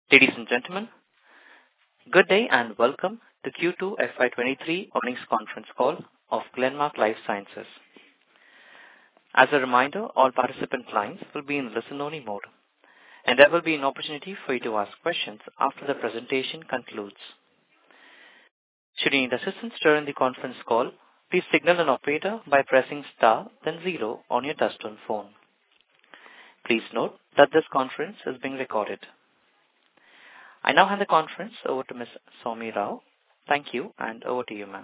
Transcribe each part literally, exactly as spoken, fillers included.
Ladies and gentlemen, good day and welcome to Q two F Y twenty-three earnings conference call of Glenmark Life Sciences. As a reminder, all participant lines will be in listen-only mode, and there will be an opportunity for you to ask questions after the presentation concludes. Should you need assistance during the conference call, please signal an operator by pressing star then zero on your touchtone phone. Please note that this conference is being recorded. I now hand the conference over to Miz Soumi Rao. Thank you, and over to you, ma'am.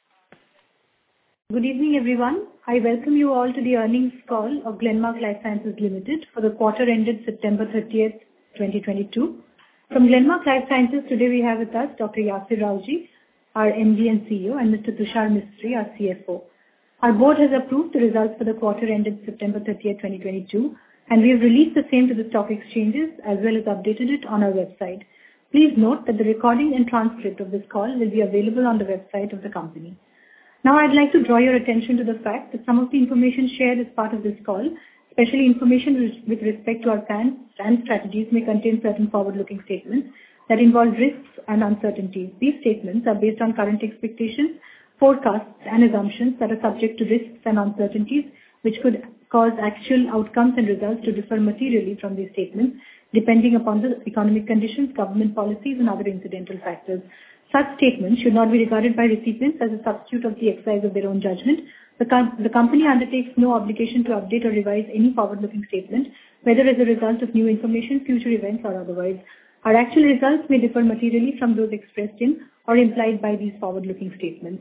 Good evening, everyone. I welcome you all to the earnings call of Glenmark Life Sciences Limited for the quarter ended September thirtieth, twenty twenty-two. From Glenmark Life Sciences, today we have with us Doctor Yasir Rawjee, our M D and C E O, and Mister Tushar Mistry, our C F O. Our board has approved the results for the quarter ended September thirtieth, twenty twenty-two, and we have released the same to the stock exchanges as well as updated it on our website. Please note that the recording and transcript of this call will be available on the website of the company. Now I'd like to draw your attention to the fact that some of the information shared as part of this call, especially information with respect to our plans and strategies, may contain certain forward-looking statements that involve risks and uncertainties. These statements are based on current expectations, forecasts and assumptions that are subject to risks and uncertainties which could cause actual outcomes and results to differ materially from these statements depending upon the economic conditions, government policies and other incidental factors. Such statements should not be regarded by recipients as a substitute of the exercise of their own judgment. The, com- the company undertakes no obligation to update or revise any forward-looking statement, whether as a result of new information, future events or otherwise. Our actual results may differ materially from those expressed in or implied by these forward-looking statements.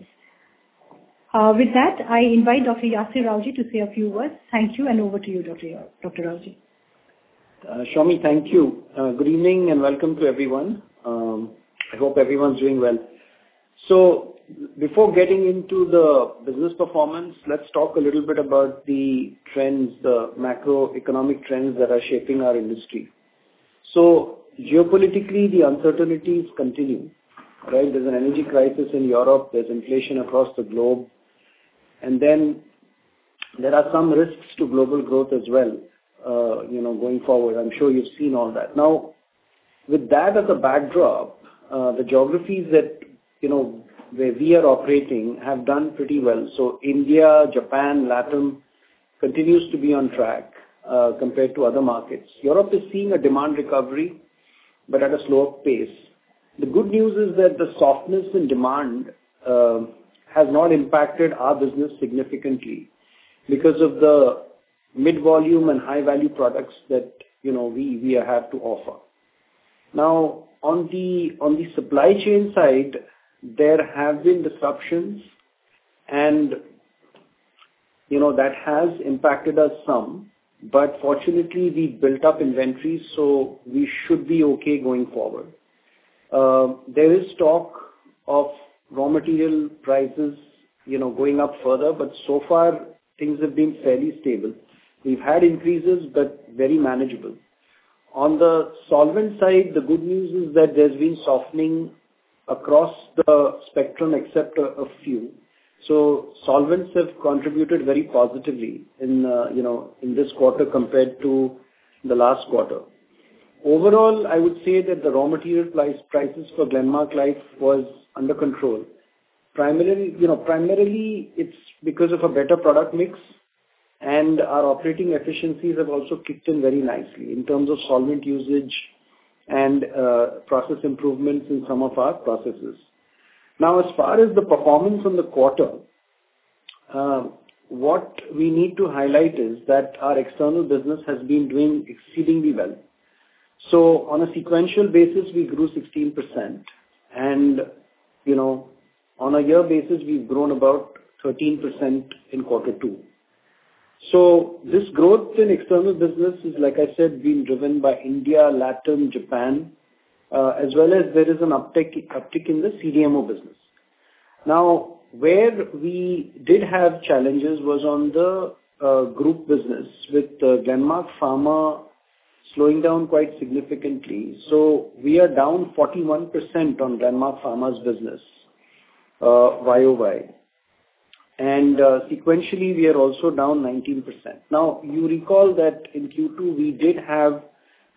Uh, with that, I invite Doctor Yasir Rawjee to say a few words. Thank you, and over to you, Doctor Doctor Rawjee. Uh, Soumi, thank you. Uh, good evening and welcome to everyone. Um, I hope everyone's doing well. So, before getting into the business performance, let's talk a little bit about the trends, the macroeconomic trends that are shaping our industry. So, geopolitically, the uncertainties continue, right? There's an energy crisis in Europe, there's inflation across the globe, and then there are some risks to global growth as well. Uh, you know, going forward. I'm sure you've seen all that. Now, with that as a backdrop, uh, the geographies that, you know, where we are operating have done pretty well. So India, Japan, Latin continues to be on track uh, compared to other markets. Europe is seeing a demand recovery, but at a slower pace. The good news is that the softness in demand uh, has not impacted our business significantly because of the mid-volume and high-value products that, you know, we, we have to offer. Now, on the, on the supply chain side, there have been disruptions and, you know, that has impacted us some, but fortunately we built up inventories, so we should be okay going forward. Uh, there is talk of raw material prices, you know, going up further, but so far things have been fairly stable. We've had increases, but very manageable. On the solvent side, the good news is that there's been softening across the spectrum except a, a few. So solvents have contributed very positively in, uh, you know, in this quarter compared to the last quarter. Overall, I would say that the raw material price, prices for Glenmark Life was under control. Primarily, you know, primarily it's because of a better product mix, and our operating efficiencies have also kicked in very nicely in terms of solvent usage and uh, process improvements in some of our processes. Now, as far as the performance on the quarter, uh, what we need to highlight is that our external business has been doing exceedingly well. So, on a sequential basis, we grew sixteen percent, and, you know, on a year basis, we've grown about thirteen percent in quarter two. So this growth in external business is, like I said, being driven by India, Latin, Japan, uh, as well as there is an uptick, uptick in the C D M O business. Now, where we did have challenges was on the uh, group business with uh, Glenmark Pharma slowing down quite significantly. So we are down forty-one percent on Glenmark Pharma's business, uh, Y O Y. And uh, sequentially, we are also down nineteen percent. Now, you recall that in Q two, we did have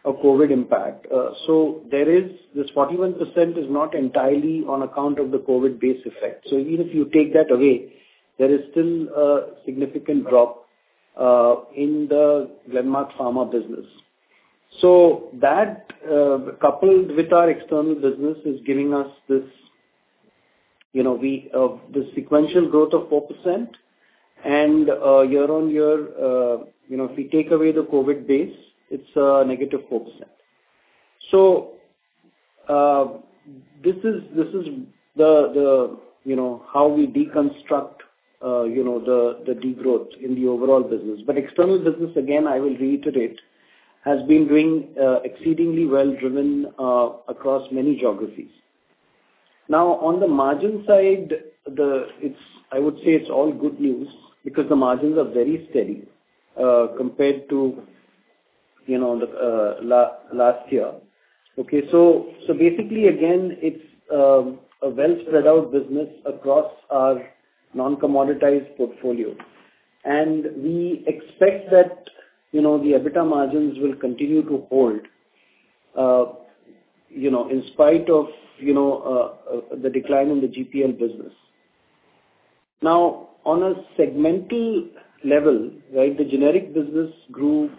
a COVID impact. Uh, so there is this forty-one percent is not entirely on account of the COVID base effect. So even if you take that away, there is still a significant drop uh, in the Glenmark Pharma business. So that uh, coupled with our external business is giving us this, you know, we uh, the sequential growth of four percent, and uh, year on year, uh, you know, if we take away the COVID base, it's a negative four percent. So uh, this is this is the the you know how we deconstruct uh, you know the the degrowth in the overall business. But external business, again, I will reiterate, has been doing uh, exceedingly well, driven uh, across many geographies. Now, on the margin side, the it's I would say it's all good news because the margins are very steady uh, compared to you know the uh, la- last year. Okay, so so basically, again, it's um, a well spread out business across our non-commoditized portfolio, and we expect that you know the EBITDA margins will continue to hold. Uh, you know, in spite of you know uh, uh, the decline in the G P L business. Now, on a segmental level, right, the generic business grew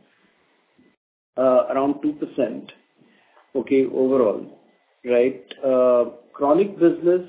uh, around two percent, okay, overall, right. Uh, chronic business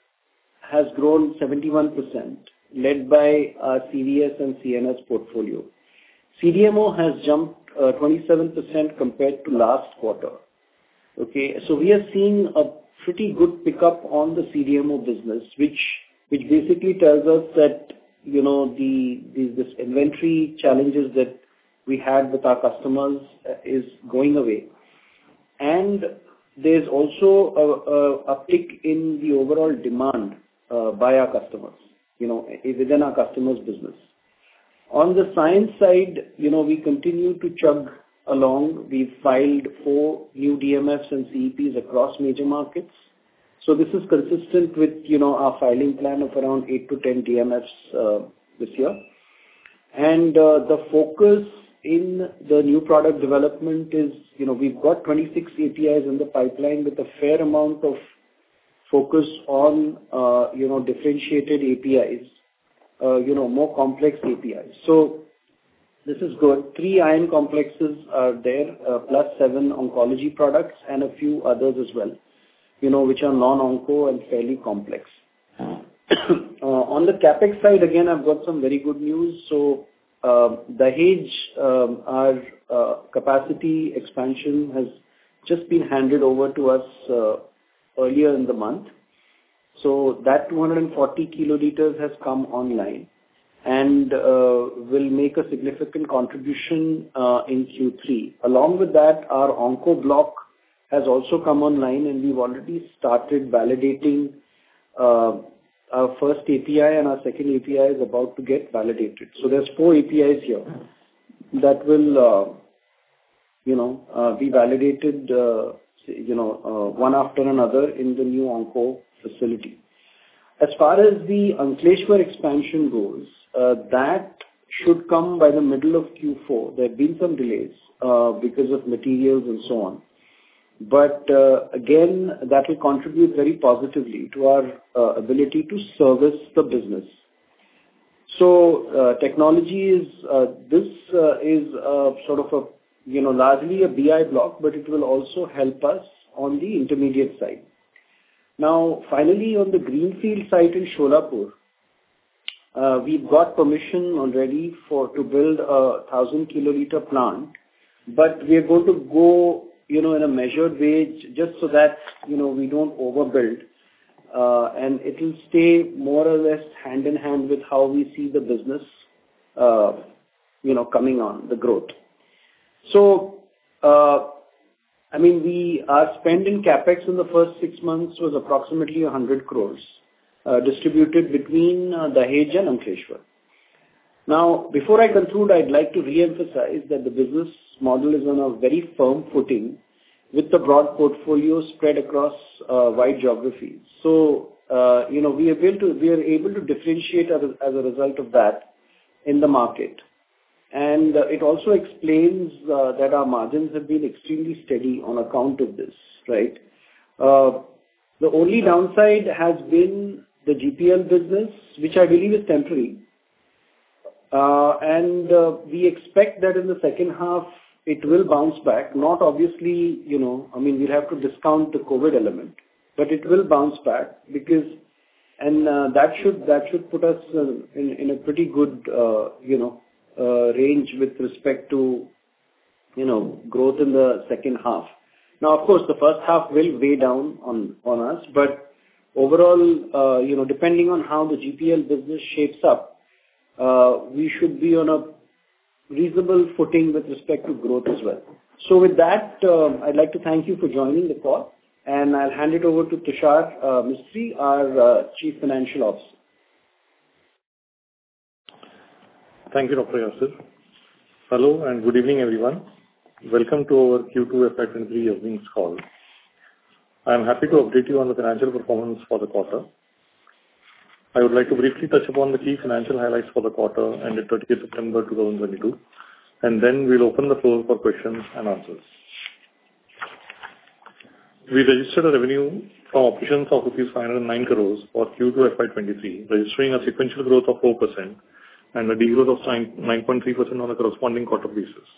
has grown seventy-one percent, led by our C V S and C N S portfolio. C D M O has jumped uh, twenty-seven percent compared to last quarter. Okay, so we are seeing a pretty good pickup on the C D M O business, which which basically tells us that you know the, the this inventory challenges that we had with our customers uh, is going away, and there's also a, a uptick in the overall demand uh, by our customers, you know, within our customers' business. On the science side, you know, we continue to chug along. We've filed four new D M Fs and C E Ps across major markets. So this is consistent with, you know, our filing plan of around eight to ten D M Fs uh, this year. And uh, the focus in the new product development is, you know, we've got twenty-six A P Is in the pipeline with a fair amount of focus on, uh, you know, differentiated A P Is, uh, you know, more complex A P Is. So this is good. Three iron complexes are there, uh, plus seven oncology products and a few others as well, you know, which are non-onco and fairly complex. uh, on the capex side, again, I've got some very good news. So uh, Dahej, um, our uh, capacity expansion has just been handed over to us uh, earlier in the month. So that two hundred forty kiloliters has come online and uh, will make a significant contribution uh, in Q three. Along with that, our onco block has also come online, and we've already started validating uh, our first A P I, and our second A P I is about to get validated. So there's four A P Is here that will, uh, you know, uh, be validated, uh, you know, uh, one after another in the new onco facility. As far as the Ankleshwar expansion goes, uh, that should come by the middle of Q four. There have been some delays uh, because of materials and so on. But uh, again, that will contribute very positively to our uh, ability to service the business. So uh, technology is, uh, this uh, is uh, sort of a, you know, largely a B I block, but it will also help us on the intermediate side. Now, finally, on the greenfield site in Sholapur, uh, we've got permission already for to build a thousand kiloliter plant, but we are going to go, you know, in a measured way, just so that, you know, we don't overbuild, uh, and it will stay more or less hand in hand with how we see the business, uh, you know, coming on, the growth. So, uh, I mean, we, our spend in capex in the first six months was approximately one hundred crores, uh, distributed between uh, Dahej and Ankleshwar. Now, before I conclude, I'd like to re-emphasize that the business model is on a very firm footing with the broad portfolio spread across uh, wide geographies. So, uh, you know, we are able to, we are able to differentiate as a, as a result of that in the market. and uh, it also explains uh, that our margins have been extremely steady on account of this, right? Uh, the only downside has been the G P L business, which I believe is temporary. Uh, and uh, we expect that in the second half, it will bounce back. Not obviously, you know, I mean, we'll have to discount the COVID element, but it will bounce back because, and uh, that should that should put us uh, in in a pretty good, uh, you know, uh, range with respect to, you know, growth in the second half. Now, of course, the first half will weigh down on on us, but overall, uh, you know, depending on how the G P L business shapes up, uh, we should be on a reasonable footing with respect to growth as well. So with that, uh, I'd like to thank you for joining the call, and I'll hand it over to Tushar uh, Mistry, our uh, Chief Financial Officer. Thank you, Doctor Yasir. Hello and good evening, everyone. Welcome to our Q two F Y twenty-three earnings call. I am happy to update you on the financial performance for the quarter. I would like to briefly touch upon the key financial highlights for the quarter ended thirtieth September twenty twenty-two, and then we'll open the floor for questions and answers. We registered a revenue from operations of rupees five hundred nine crores for Q two F Y twenty-three, registering a sequential growth of four percent and a degrowth of nine point three percent on a corresponding quarter basis.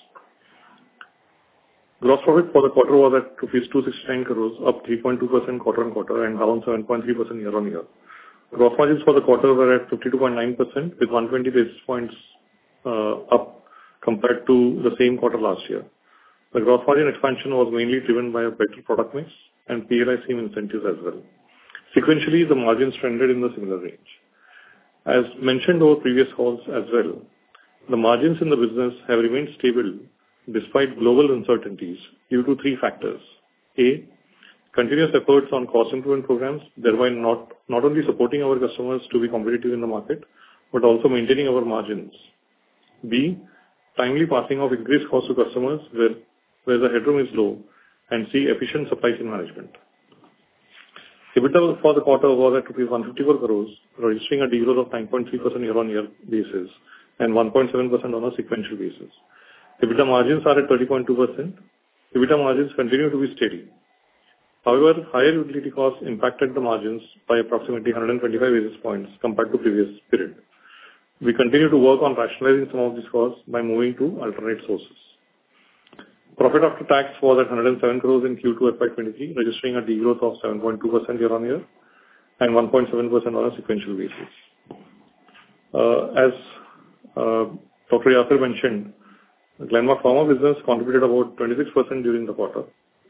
Gross profit for the quarter was at rupees two hundred sixty-nine crores, up three point two percent quarter-on-quarter and down seven point three percent year-on-year. Gross margins for the quarter were at fifty-two point nine percent with one hundred twenty basis points uh, up compared to the same quarter last year. The gross margin expansion was mainly driven by a better product mix and P L I scheme incentives as well. Sequentially, the margins trended in the similar range. As mentioned over previous calls as well, the margins in the business have remained stable despite global uncertainties due to three factors. A, continuous efforts on cost improvement programs, thereby not, not only supporting our customers to be competitive in the market, but also maintaining our margins. B, timely passing of increased costs to customers where, where the headroom is low, and C, efficient supply chain management. EBITDA for the quarter was at rupees one hundred fifty-four crores, registering a degrowth of nine point three percent year-on-year basis and one point seven percent on a sequential basis. EBITDA margins are at thirty point two percent. EBITDA margins continue to be steady. However, higher utility costs impacted the margins by approximately one hundred twenty-five basis points compared to previous period. We continue to work on rationalizing some of these costs by moving to alternate sources. Profit after tax was at one hundred seven crores in Q two F Y twenty-three, registering a degrowth of seven point two percent year-on-year and one point seven percent on a sequential basis. Uh, as uh, Doctor Yasir mentioned, the Glenmark Pharma business contributed about twenty-six percent during the quarter.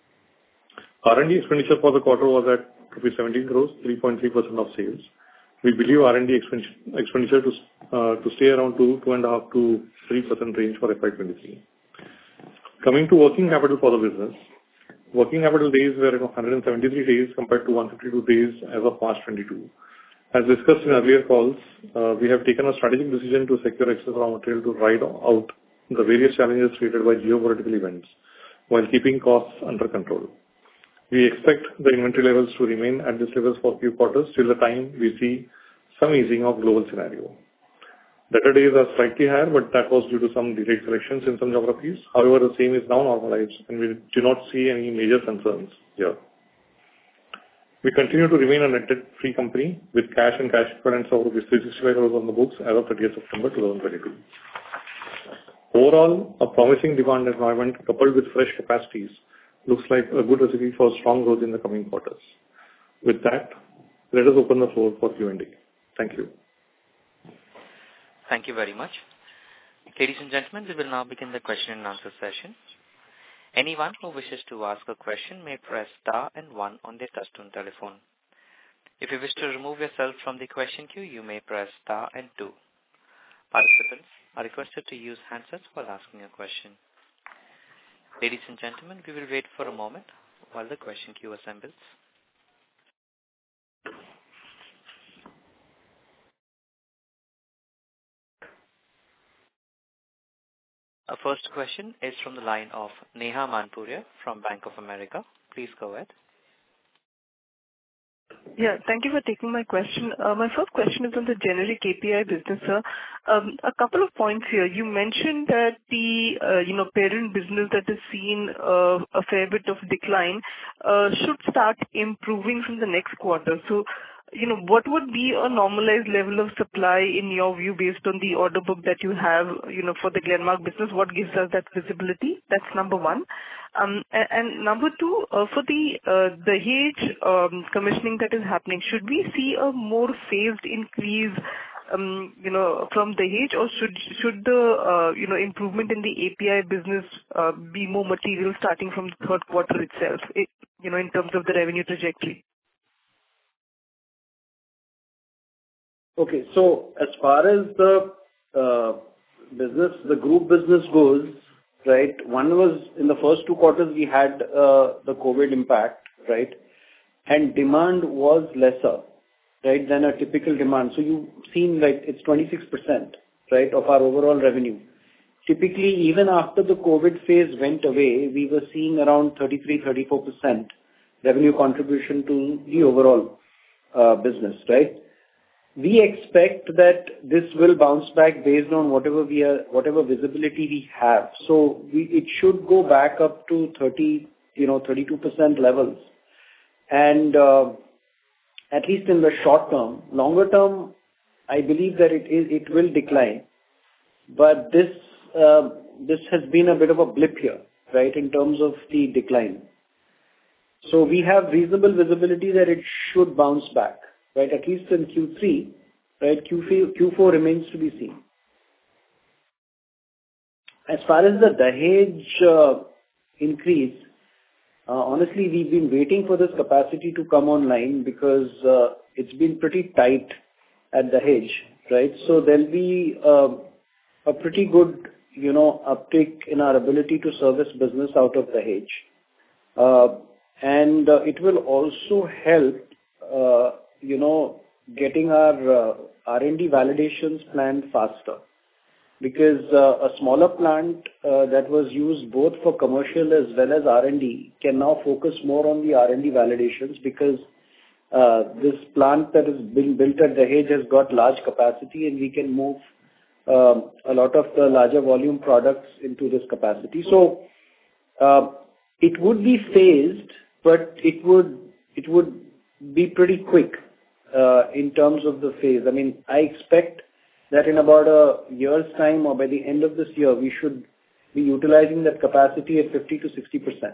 R and D expenditure for the quarter was at rupees seventeen crores, three point three percent of sales. We believe R and D expenditure to uh, to stay around two, two and a half to three percent range for F Y twenty-three. Coming to working capital for the business, working capital days were one hundred seventy-three days compared to one hundred fifty-two days as of March twenty-two. As discussed in earlier calls, uh, we have taken a strategic decision to secure excess raw material to ride out the various challenges created by geopolitical events while keeping costs under control. We expect the inventory levels to remain at this levels for a few quarters till the time we see some easing of global scenario. Debtor days are slightly higher, but that was due to some delayed collections in some geographies. However, the same is now normalized and we do not see any major concerns here. We continue to remain a net debt-free company with cash and cash equivalents of rupees three hundred sixty-five crores on the books as of thirtieth September twenty twenty-two. Overall, a promising demand environment coupled with fresh capacities looks like a good recipe for strong growth in the coming quarters. With that, let us open the floor for Q and A. Thank you. Thank you very much. Ladies and gentlemen, we will now begin the question and answer session. Anyone who wishes to ask a question may press star and one on their touchtone telephone. If you wish to remove yourself from the question queue, you may press star and two. Participants are requested to use handsets while asking a question. Ladies and gentlemen, we will wait for a moment while the question queue assembles. Our first question is from the line of Neha Manpuria from Bank of America. Please go ahead. Yeah, thank you for taking my question. Uh, my first question is on the generic A P I business, sir. Um, a couple of points here. You mentioned that the uh, you know parent business that has seen uh, a fair bit of decline uh, should start improving from the next quarter. So, you know, what would be a normalized level of supply in your view based on the order book that you have, you know, for the Glenmark business? What gives us that visibility? That's number one. Um, and, and number two, uh, for the uh, the Dahej um, commissioning that is happening, should we see a more phased increase, um, you know, from the Dahej, or should should the uh, you know improvement in the A P I business uh, be more material starting from the third quarter itself, it, you know, in terms of the revenue trajectory? Okay, so as far as the uh, business, the group business goes, right? One was in the first two quarters we had uh, the COVID impact, right? And demand was lesser, right, than a typical demand. So you've seen like it's twenty-six percent, right, of our overall revenue. Typically, even after the COVID phase went away, we were seeing around thirty-three, thirty-four percent revenue contribution to the overall uh, business, right? We expect that this will bounce back based on whatever we are, whatever visibility we have. So we, it should go back up to thirty, you know, thirty-two percent levels. And uh, at least in the short term, longer term, I believe that it is, it will decline. But this, uh, this has been a bit of a blip here, right, in terms of the decline. So we have reasonable visibility that it should bounce back. Right, at least in Q three, right, Q four remains to be seen. As far as the Dahej uh, increase, uh, honestly, we've been waiting for this capacity to come online because uh, it's been pretty tight at Dahej, right? So there'll be uh, a pretty good, you know, uptick in our ability to service business out of Dahej. Uh, and uh, it will also help uh, you know, getting our uh, R and D validations planned faster. Because uh, a smaller plant uh, that was used both for commercial as well as R and D can now focus more on the R and D validations because uh, this plant that is being built at Dahej has got large capacity and we can move um, a lot of the larger volume products into this capacity. So uh, it would be phased, but it would it would be pretty quick. Uh, in terms of the phase. I mean, I expect that in about a year's time or by the end of this year, we should be utilizing that capacity at fifty to sixty percent.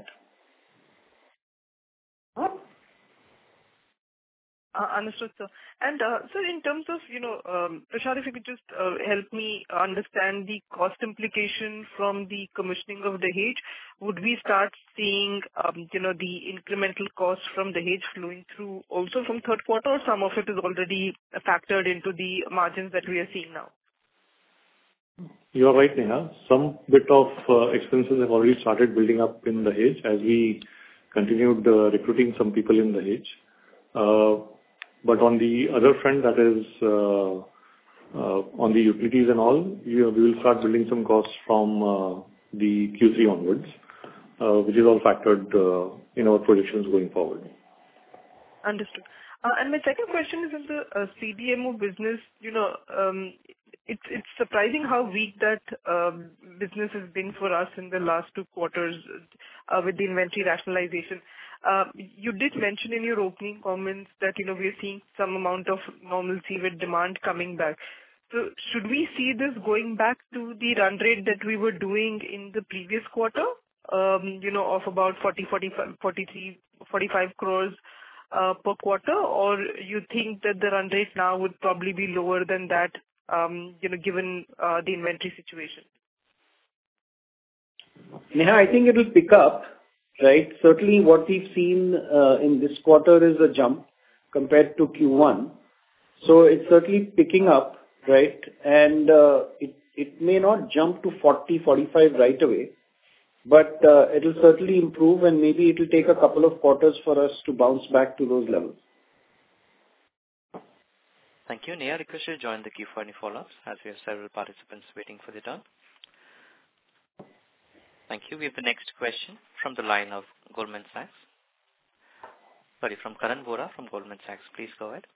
Uh, Understood, sir. And, uh, sir, in terms of, you know, um, Prashad, if you could just uh, help me understand the cost implication from the commissioning of Dahej, would we start seeing, um, you know, the incremental costs from Dahej flowing through also from third quarter, or some of it is already factored into the margins that we are seeing now? You are right, Neha. Some bit of uh, expenses have already started building up in Dahej as we continued uh, recruiting some people in Dahej. Uh, But on the other front, that is uh, uh, on the utilities and all, we, we will start building some costs from uh, the Q three onwards, uh, which is all factored uh, in our projections going forward. Understood. Uh, and my second question is in the uh, C D M O business. You know, um, it's it's surprising how weak that um, business has been for us in the last two quarters uh, with the inventory rationalization. Uh, you did mention in your opening comments that, you know, we are seeing some amount of normalcy with demand coming back. So should we see this going back to the run rate that we were doing in the previous quarter, um, you know, of about forty, forty-five, forty-three, forty-five crores uh, per quarter, or you think that the run rate now would probably be lower than that, um, you know, given uh, the inventory situation? Neha, I think it will pick up. Right. Certainly what we've seen uh, in this quarter is a jump compared to Q one. So it's certainly picking up, right? And uh, it, it may not jump to forty, forty-five right away, but uh, it will certainly improve and maybe it will take a couple of quarters for us to bounce back to those levels. Thank you. Neha, request you to join the queue for any follow-ups as we have several participants waiting for the turn. Thank you. We have the next question from the line of Goldman Sachs. sorry, from Karan Vora from Goldman Sachs. Please go ahead.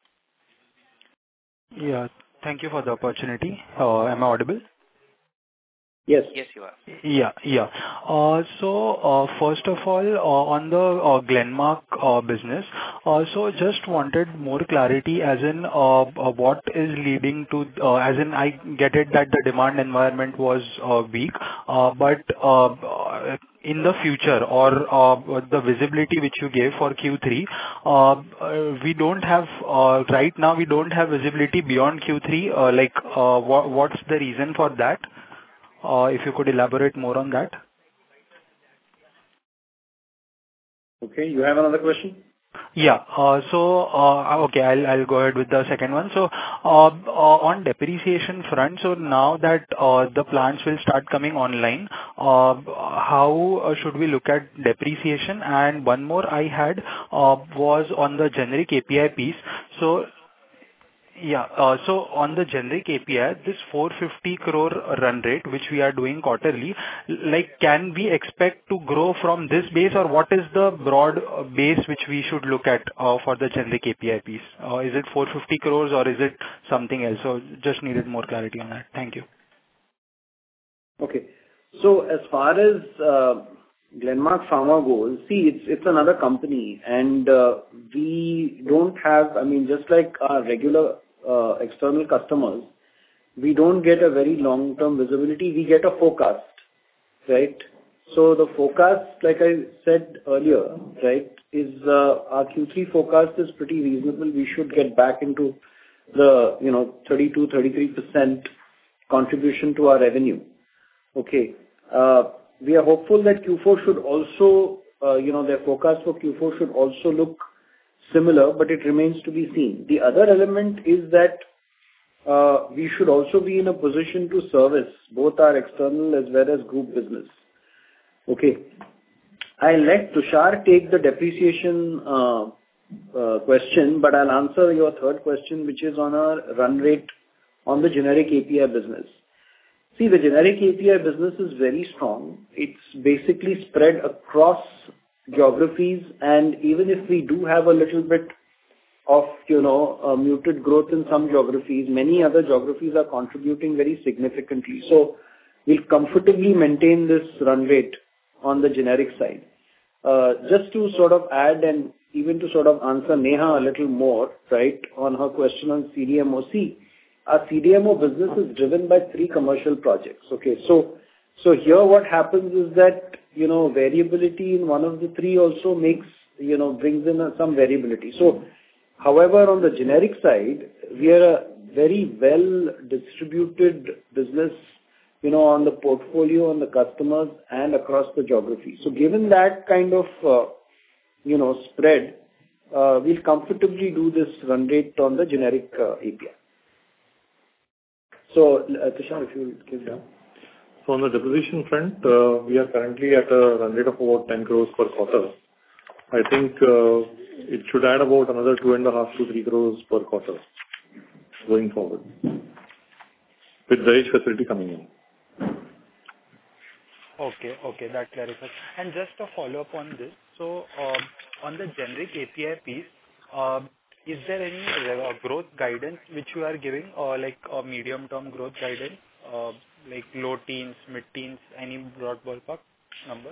Yeah. Thank you for the opportunity. Uh, Am I audible? Yes. Yes, you are. Yeah. Yeah. Uh, So, uh, first of all, uh, on the uh, Glenmark uh, business, uh, so just wanted more clarity as in uh, uh, what is leading to, uh, as in I get it that the demand environment was uh, weak, uh, but uh, uh, in the future or uh, the visibility which you gave for Q three, uh, uh, we don't have uh, right now, we don't have visibility beyond Q three. uh, Like, uh, wha- what's the reason for that? Uh, If you could elaborate more on that. Okay. You have another question? Yeah. uh, So, uh, okay, I'll I'll go ahead with the second one. So, uh, uh, on depreciation front, so now that uh, the plants will start coming online, uh, how uh, should we look at depreciation? And one more I had uh, was on the generic A P I piece. So, yeah. uh, So on the generic A P I, this four hundred fifty crore run rate, which we are doing quarterly, like, can we expect to grow from this base, or what is the broad uh, base which we should look at uh, for the generic A P I piece? Uh, Is it four hundred fifty crores or is it something else? So just needed more clarity on that. Thank you. Okay. So as far as uh, Glenmark Pharma goes, see, it's it's another company, and uh, we don't have, I mean, just like our regular uh, external customers, we don't get a very long-term visibility. We get a forecast, right? So the forecast, like I said earlier, right, is uh, our Q three forecast is pretty reasonable. We should get back into the, you know, thirty-two, thirty-three percent contribution to our revenue. Okay. Uh, We are hopeful that Q four should also, uh, you know, their forecast for Q four should also look similar, but it remains to be seen. The other element is that uh, we should also be in a position to service both our external as well as group business. Okay. I'll let Tushar take the depreciation uh, uh, question, but I'll answer your third question, which is on our run rate on the generic A P I business. See, the generic A P I business is very strong. It's basically spread across geographies, and even if we do have a little bit of, you know, uh, muted growth in some geographies, many other geographies are contributing very significantly. So we'll comfortably maintain this run rate on the generic side. Uh, just to sort of add and even to sort of answer Neha a little more, right, on her question on C D M O C. Our C D M O business is driven by three commercial projects. Okay, so so here what happens is that, you know, variability in one of the three also makes, you know, brings in a, some variability. So, however, on the generic side, we are a very well distributed business, you know, on the portfolio, on the customers, and across the geography. So, given that kind of, uh, you know, spread, uh, we'll comfortably do this run rate on the generic uh, A P I. So, uh, Tushar, if you will give down. So on the depreciation front, uh, we are currently at a run rate of about ten crores per quarter. I think uh, it should add about another two and a half to three crores per quarter going forward, with the Dahej facility coming in. Okay, okay, that clarifies. And just a follow-up on this. So, uh, on the generic A P I piece, uh, is there any uh, growth guidance which you are giving, or like a medium-term growth guidance, uh, like low teens, mid-teens, any broad ballpark number?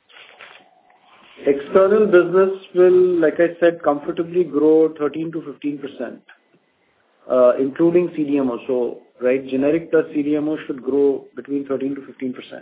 External business will, like I said, comfortably grow thirteen to fifteen percent, uh, including C D M O. So, right, generic plus C D M O should grow between thirteen to fifteen percent.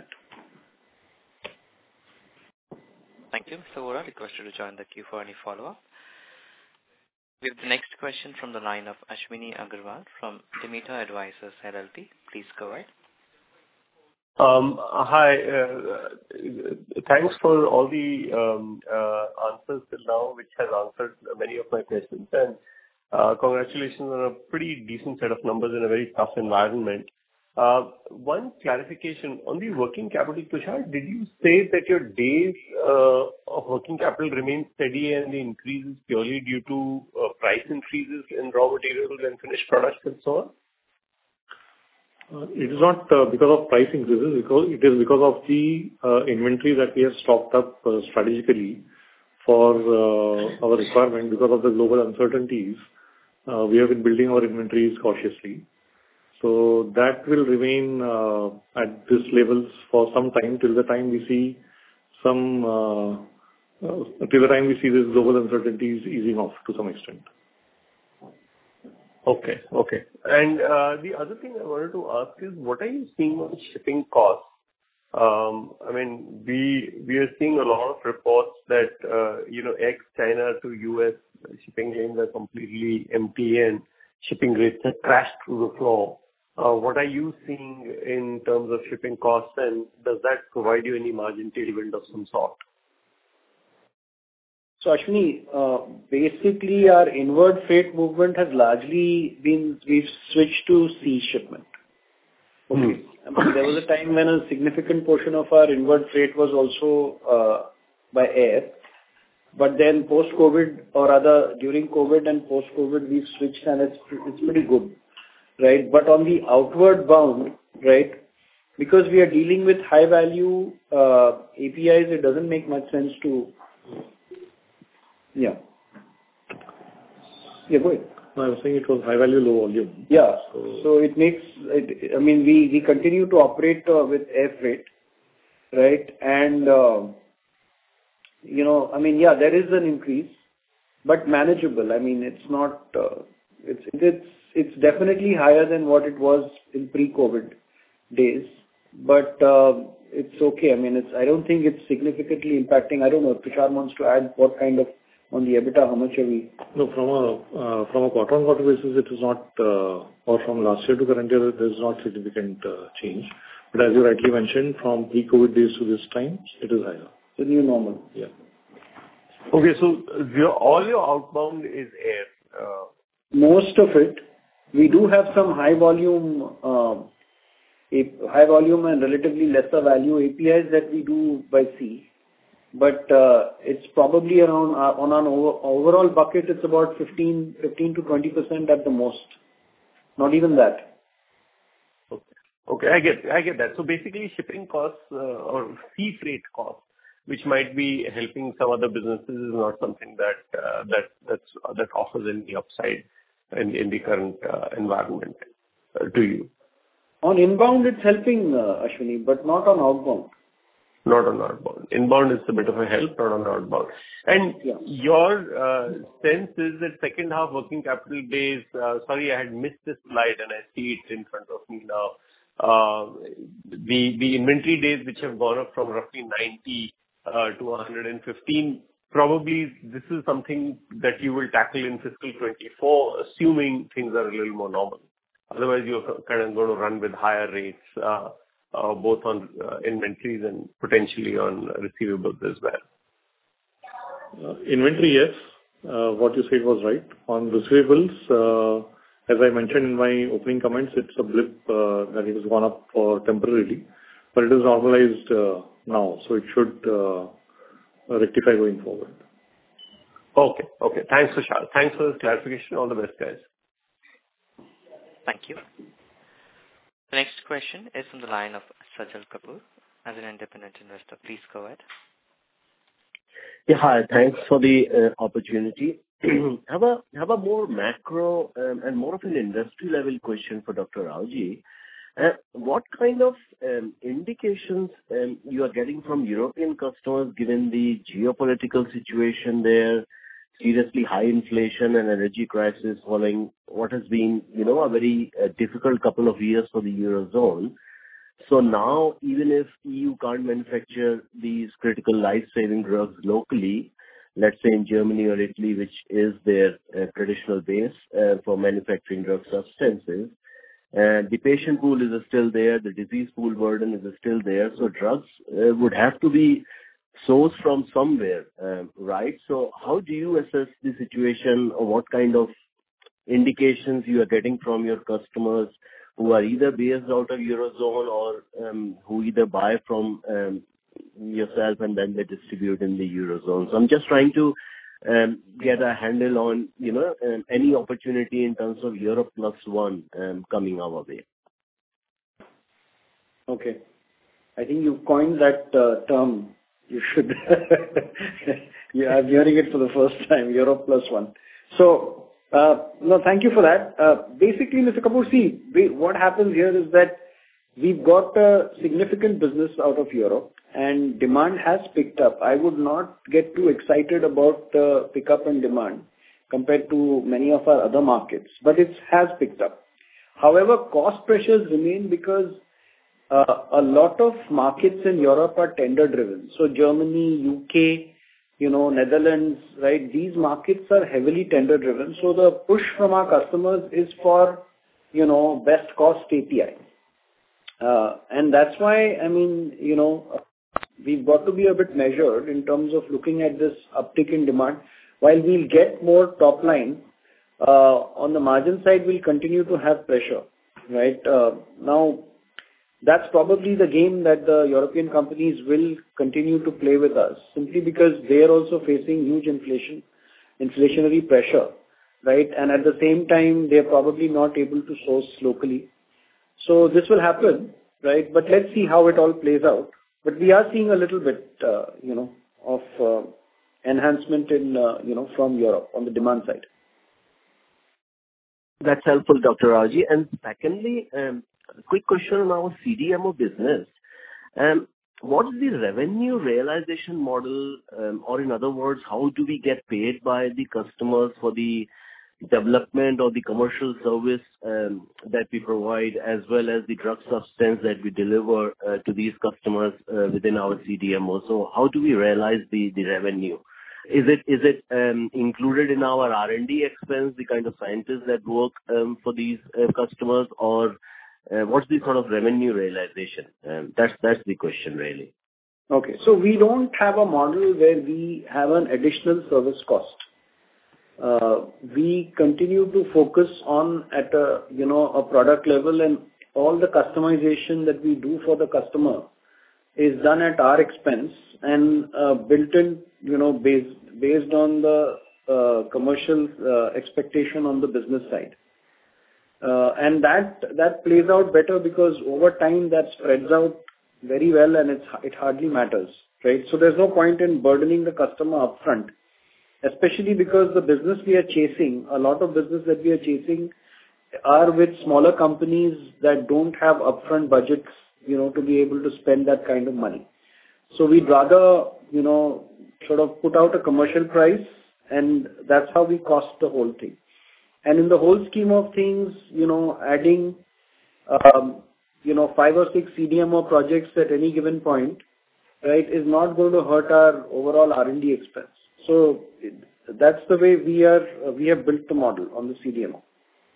Thank you, Mister Vora. Requested to join the queue for any follow-up. We have the next question from the line of Ashwini Agarwal from Demeter Advisors L L P. Please go ahead. Um, hi. Uh, thanks for all the um, uh, answers till now, which has answered many of my questions. And uh, congratulations on a pretty decent set of numbers in a very tough environment. Uh, one clarification on the working capital, Tushar, did you say that your days uh, of working capital remain steady and the increase is purely due to uh, price increases in raw materials and finished products and so on? Uh, It is not uh, because of price increases, because it is because of the uh, inventory that we have stocked up uh, strategically for uh, our requirement because of the global uncertainties. Uh, we have been building our inventories cautiously. So that will remain uh, at this levels for some time till the time we see some uh, uh, till the time we see this global uncertainties easing off to some extent. Okay. Okay. And uh, the other thing I wanted to ask is, what are you seeing on shipping costs? Um, I mean, we we are seeing a lot of reports that uh, you know, ex-China to U S shipping lanes are completely empty and shipping rates have crashed through the floor. Uh, what are you seeing in terms of shipping costs, and does that provide you any margin tailwind of some sort? So Ashwini, uh, basically our inward freight movement has largely been, we've switched to sea shipment. Okay. Hmm. I mean, there was a time when a significant portion of our inward freight was also uh, by air. But then post-COVID, or rather during COVID and post-COVID, we've switched and it's, it's pretty good, right? But on the outward bound, right, because we are dealing with high-value uh, A P Is, it doesn't make much sense to, yeah. Yeah, go ahead. I was saying it was high-value, low volume. Yeah. So, so it makes, it, I mean, we, we continue to operate uh, with air freight, right? And, uh, you know, I mean, yeah, there is an increase, but manageable. I mean, it's not, uh, it's, it's, it's definitely higher than what it was in pre-COVID days, but uh, it's okay. I mean, it's, I don't think it's significantly impacting. I don't know if Tushar wants to add what kind of, on the EBITDA, how much are we? No, from a uh, from a quarter-on-quarter basis, it is not, uh, or from last year to current year, there is not significant uh, change. But as you rightly mentioned, from pre-COVID days to this time, it is higher. The new normal. Yeah. Okay, so your, all your outbound is air? Uh, Most of it. We do have some high volume, uh, high volume and relatively lesser value A P Is that we do by sea. But uh, it's probably around, uh, on an over, overall bucket, it's about fifteen to twenty percent at the most. Not even that. Okay. Okay, I get, I get that. So basically shipping costs uh, or sea freight costs, which might be helping some other businesses, is not something that uh, that that's, uh, that offers any upside in, in the current uh, environment uh, to you. On inbound, it's helping, uh, Ashwini, but not on outbound. Not on outbound. Inbound is a bit of a help, not on outbound. And yeah. Your uh, sense is that second half working capital days, uh, sorry, I had missed this slide and I see it in front of me now. Uh, the, the inventory days which have gone up from roughly ninety uh, to one hundred fifteen, probably this is something that you will tackle in fiscal twenty-four, assuming things are a little more normal. Otherwise, you're kind of going to run with higher rates. Uh, Uh, both on uh, inventories and potentially on receivables as well. Uh, inventory, yes. Uh, what you said was right. On receivables, uh, as I mentioned in my opening comments, it's a blip uh, that it has gone up for temporarily, but it is normalized uh, now, so it should uh, rectify going forward. Okay. Okay. Thanks, Tushar. Thanks for this clarification. All the best, guys. Thank you. The next question is from the line of Sajal Kapoor as an independent investor. Please go ahead. Yeah, hi. Thanks for the uh, opportunity. have a have a more macro um, and more of an industry level question for Doctor Rawji. Uh, what kind of um, indications um, you are getting from European customers given the geopolitical situation there, seriously high inflation and energy crisis following what has been, you know, a very uh, difficult couple of years for the Eurozone. So now, even if E U can't manufacture these critical life-saving drugs locally, let's say in Germany or Italy, which is their uh, traditional base uh, for manufacturing drug substances, and the patient pool is still there, the disease pool burden is still there, so drugs uh, would have to be source from somewhere, um, right? So how do you assess the situation, or what kind of indications you are getting from your customers who are either based out of Eurozone or um, who either buy from um, yourself and then they distribute in the Eurozone? So I'm just trying to um, get a handle on, you know, um, any opportunity in terms of Europe plus one um, coming our way. Okay. I think you coined that uh, term You should. Yeah, I'm hearing it for the first time, Europe plus one. So, uh, no, thank you for that. Uh, basically, Mister Kapoor, see, we, what happens here is that we've got a significant business out of Europe and demand has picked up. I would not get too excited about the pickup in demand compared to many of our other markets, but it has picked up. However, cost pressures remain because uh, a lot of markets in Europe are tender driven. So Germany, U K, you know, Netherlands, right? These markets are heavily tender driven. So the push from our customers is for, you know, best cost A P I. Uh, and that's why, I mean, you know, we've got to be a bit measured in terms of looking at this uptick in demand. While we'll get more top line, uh, on the margin side, we'll continue to have pressure, right? Uh, now, that's probably the game that the European companies will continue to play with us, simply because they are also facing huge inflation, inflationary pressure, right? And at the same time, they're probably not able to source locally. So this will happen, right? But let's see how it all plays out. But we are seeing a little bit, uh, you know, of uh, enhancement in, uh, you know, from Europe on the demand side. That's helpful, Doctor Rawjee. And secondly, um, a quick question on our C D M O business. Um, what is the revenue realization model, um, or in other words, how do we get paid by the customers for the development or the commercial service um, that we provide, as well as the drug substance that we deliver uh, to these customers uh, within our C D M O? So how do we realize the, the revenue? Is it is it um, included in our R and D expense, the kind of scientists that work um, for these uh, customers, or uh, what's the sort of revenue realization? Um, that's that's the question, really. Okay, so we don't have a model where we have an additional service cost. Uh, we continue to focus on at a, you know, a product level, and all the customization that we do for the customer is done at our expense and uh, built in, you know, based based on the uh, commercial uh, expectation on the business side. Uh, and that that plays out better because over time that spreads out very well, and it's it hardly matters, right? So there's no point in burdening the customer upfront, especially because the business we are chasing, a lot of business that we are chasing are with smaller companies that don't have upfront budgets, you know, to be able to spend that kind of money. So we'd rather, you know, sort of put out a commercial price, and that's how we cost the whole thing. And in the whole scheme of things, you know, adding, um, you know, five or six C D M O projects at any given point, right, is not going to hurt our overall R and D expense. So that's the way we are, uh, we have built the model on the C D M O.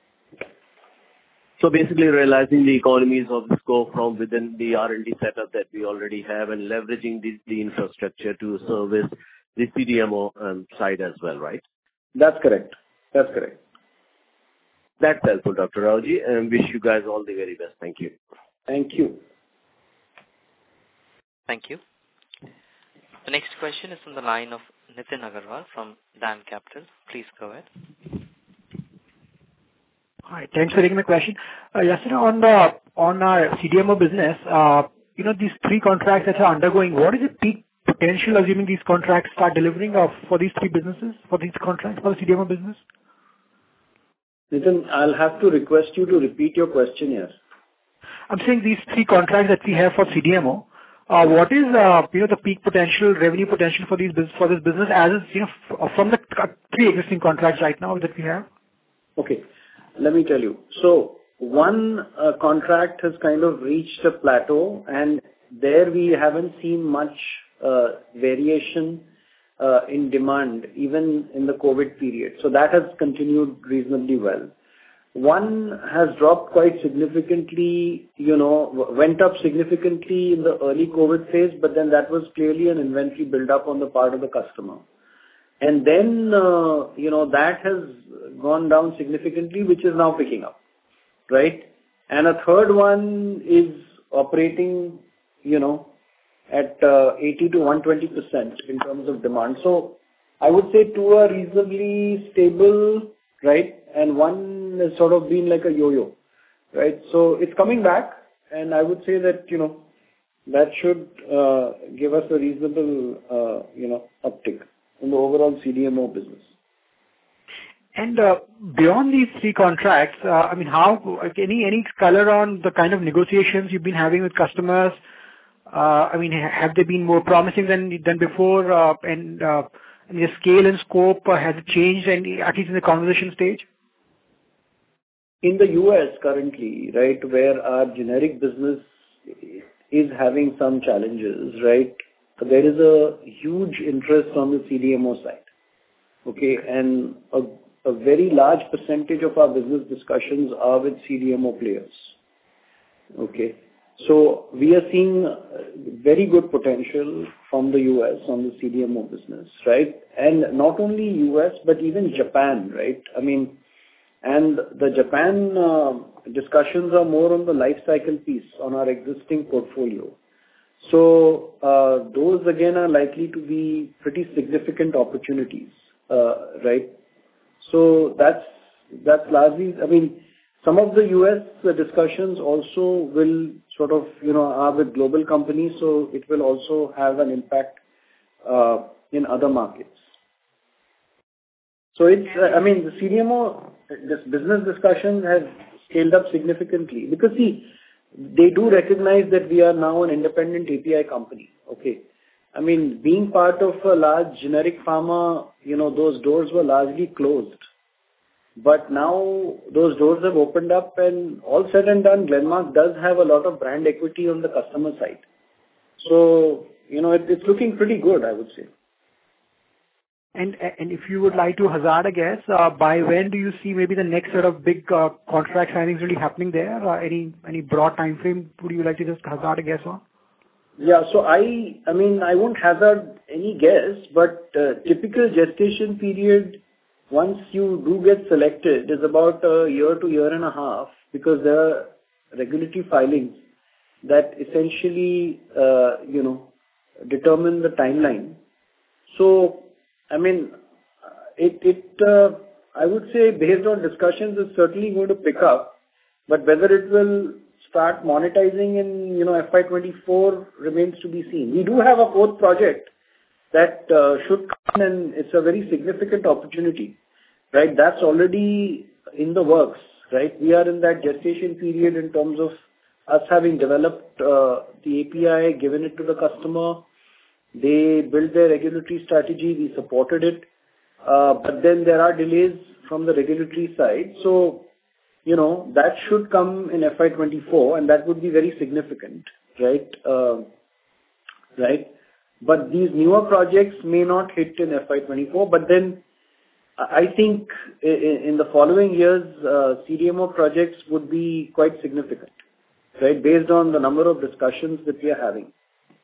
So basically realizing the economies of scope from within the R and D setup that we already have, and leveraging the, the infrastructure to service the C D M O um, side as well, right? That's correct. That's correct. That's helpful, Doctor Rawjee, and wish you guys all the very best. Thank you. Thank you. Thank you. The next question is from the line of Nitin Agarwal from DAM Capital. Please go ahead. Hi, thanks for taking my question. Uh, yesterday on the on our C D M O business, uh, you know, these three contracts that are undergoing, what is the peak potential, assuming these contracts start delivering of for these three businesses, for these contracts for the C D M O business? Nitin, I'll have to request you to repeat your question here. I'm saying these three contracts that we have for C D M O, uh, what is uh, you know the peak potential, revenue potential for these for this business as is, you know, f- from the three existing contracts right now that we have? Okay. Let me tell you. So one uh, contract has kind of reached a plateau, and there we haven't seen much uh, variation uh, in demand, even in the COVID period. So that has continued reasonably well. One has dropped quite significantly, you know, went up significantly in the early COVID phase, but then that was clearly an inventory build-up on the part of the customer. And then, uh, you know, that has gone down significantly, which is now picking up, right? And a third one is operating, you know, at uh, eighty to one hundred twenty percent in terms of demand. So I would say two are reasonably stable, right? And one has sort of been like a yo-yo, right? So it's coming back, and I would say that, you know, that should uh, give us a reasonable, uh, you know, uptick in the overall C D M O business. And uh, beyond these three contracts, uh, I mean, how any any color on the kind of negotiations you've been having with customers? Uh, I mean, have they been more promising than than before? Uh, and uh, the scale and scope uh, has it changed, and at least in the conversation stage? In the U S currently, right, where our generic business is having some challenges, right, there is a huge interest on the C D M O side. Okay, and a, a very large percentage of our business discussions are with C D M O players. Okay, so we are seeing very good potential from the U S on the C D M O business, right? And not only U S, but even Japan, right? I mean, and the Japan uh, discussions are more on the life cycle piece on our existing portfolio. So uh, those again are likely to be pretty significant opportunities, uh, right? So that's that's largely, I mean, some of the U S discussions also will sort of, you know, are with global companies, so it will also have an impact uh, in other markets. So it's, uh, I mean, the C D M O, this business discussion has scaled up significantly because, see, they do recognize that we are now an independent A P I company, okay? I mean, being part of a large generic pharma, you know, those doors were largely closed. But now those doors have opened up, and all said and done, Glenmark does have a lot of brand equity on the customer side. So, you know, it, it's looking pretty good, I would say. And and if you would like to hazard a guess, uh, by when do you see maybe the next set of big uh, contract signings really happening there? Uh, any any broad time frame would you like to just hazard a guess on? Yeah, so I I mean I won't hazard any guess, but uh, typical gestation period once you do get selected is about a year to year and a half, because there are regulatory filings that essentially uh, you know determine the timeline. So I mean, it, it uh, I would say based on discussions, it's certainly going to pick up, but whether it will start monetizing in, you know, F Y twenty-four remains to be seen. We do have a fourth project that uh, should come, and it's a very significant opportunity, right? That's already in the works, right? We are in that gestation period in terms of us having developed uh, the A P I, given it to the customer. They built their regulatory strategy, we supported it, uh, but then there are delays from the regulatory side. So, you know, that should come in F Y twenty-four, and that would be very significant, right? Uh, right? But these newer projects may not hit in F Y twenty-four, but then I think in, in the following years, uh, C D M O projects would be quite significant, right? Based on the number of discussions that we are having.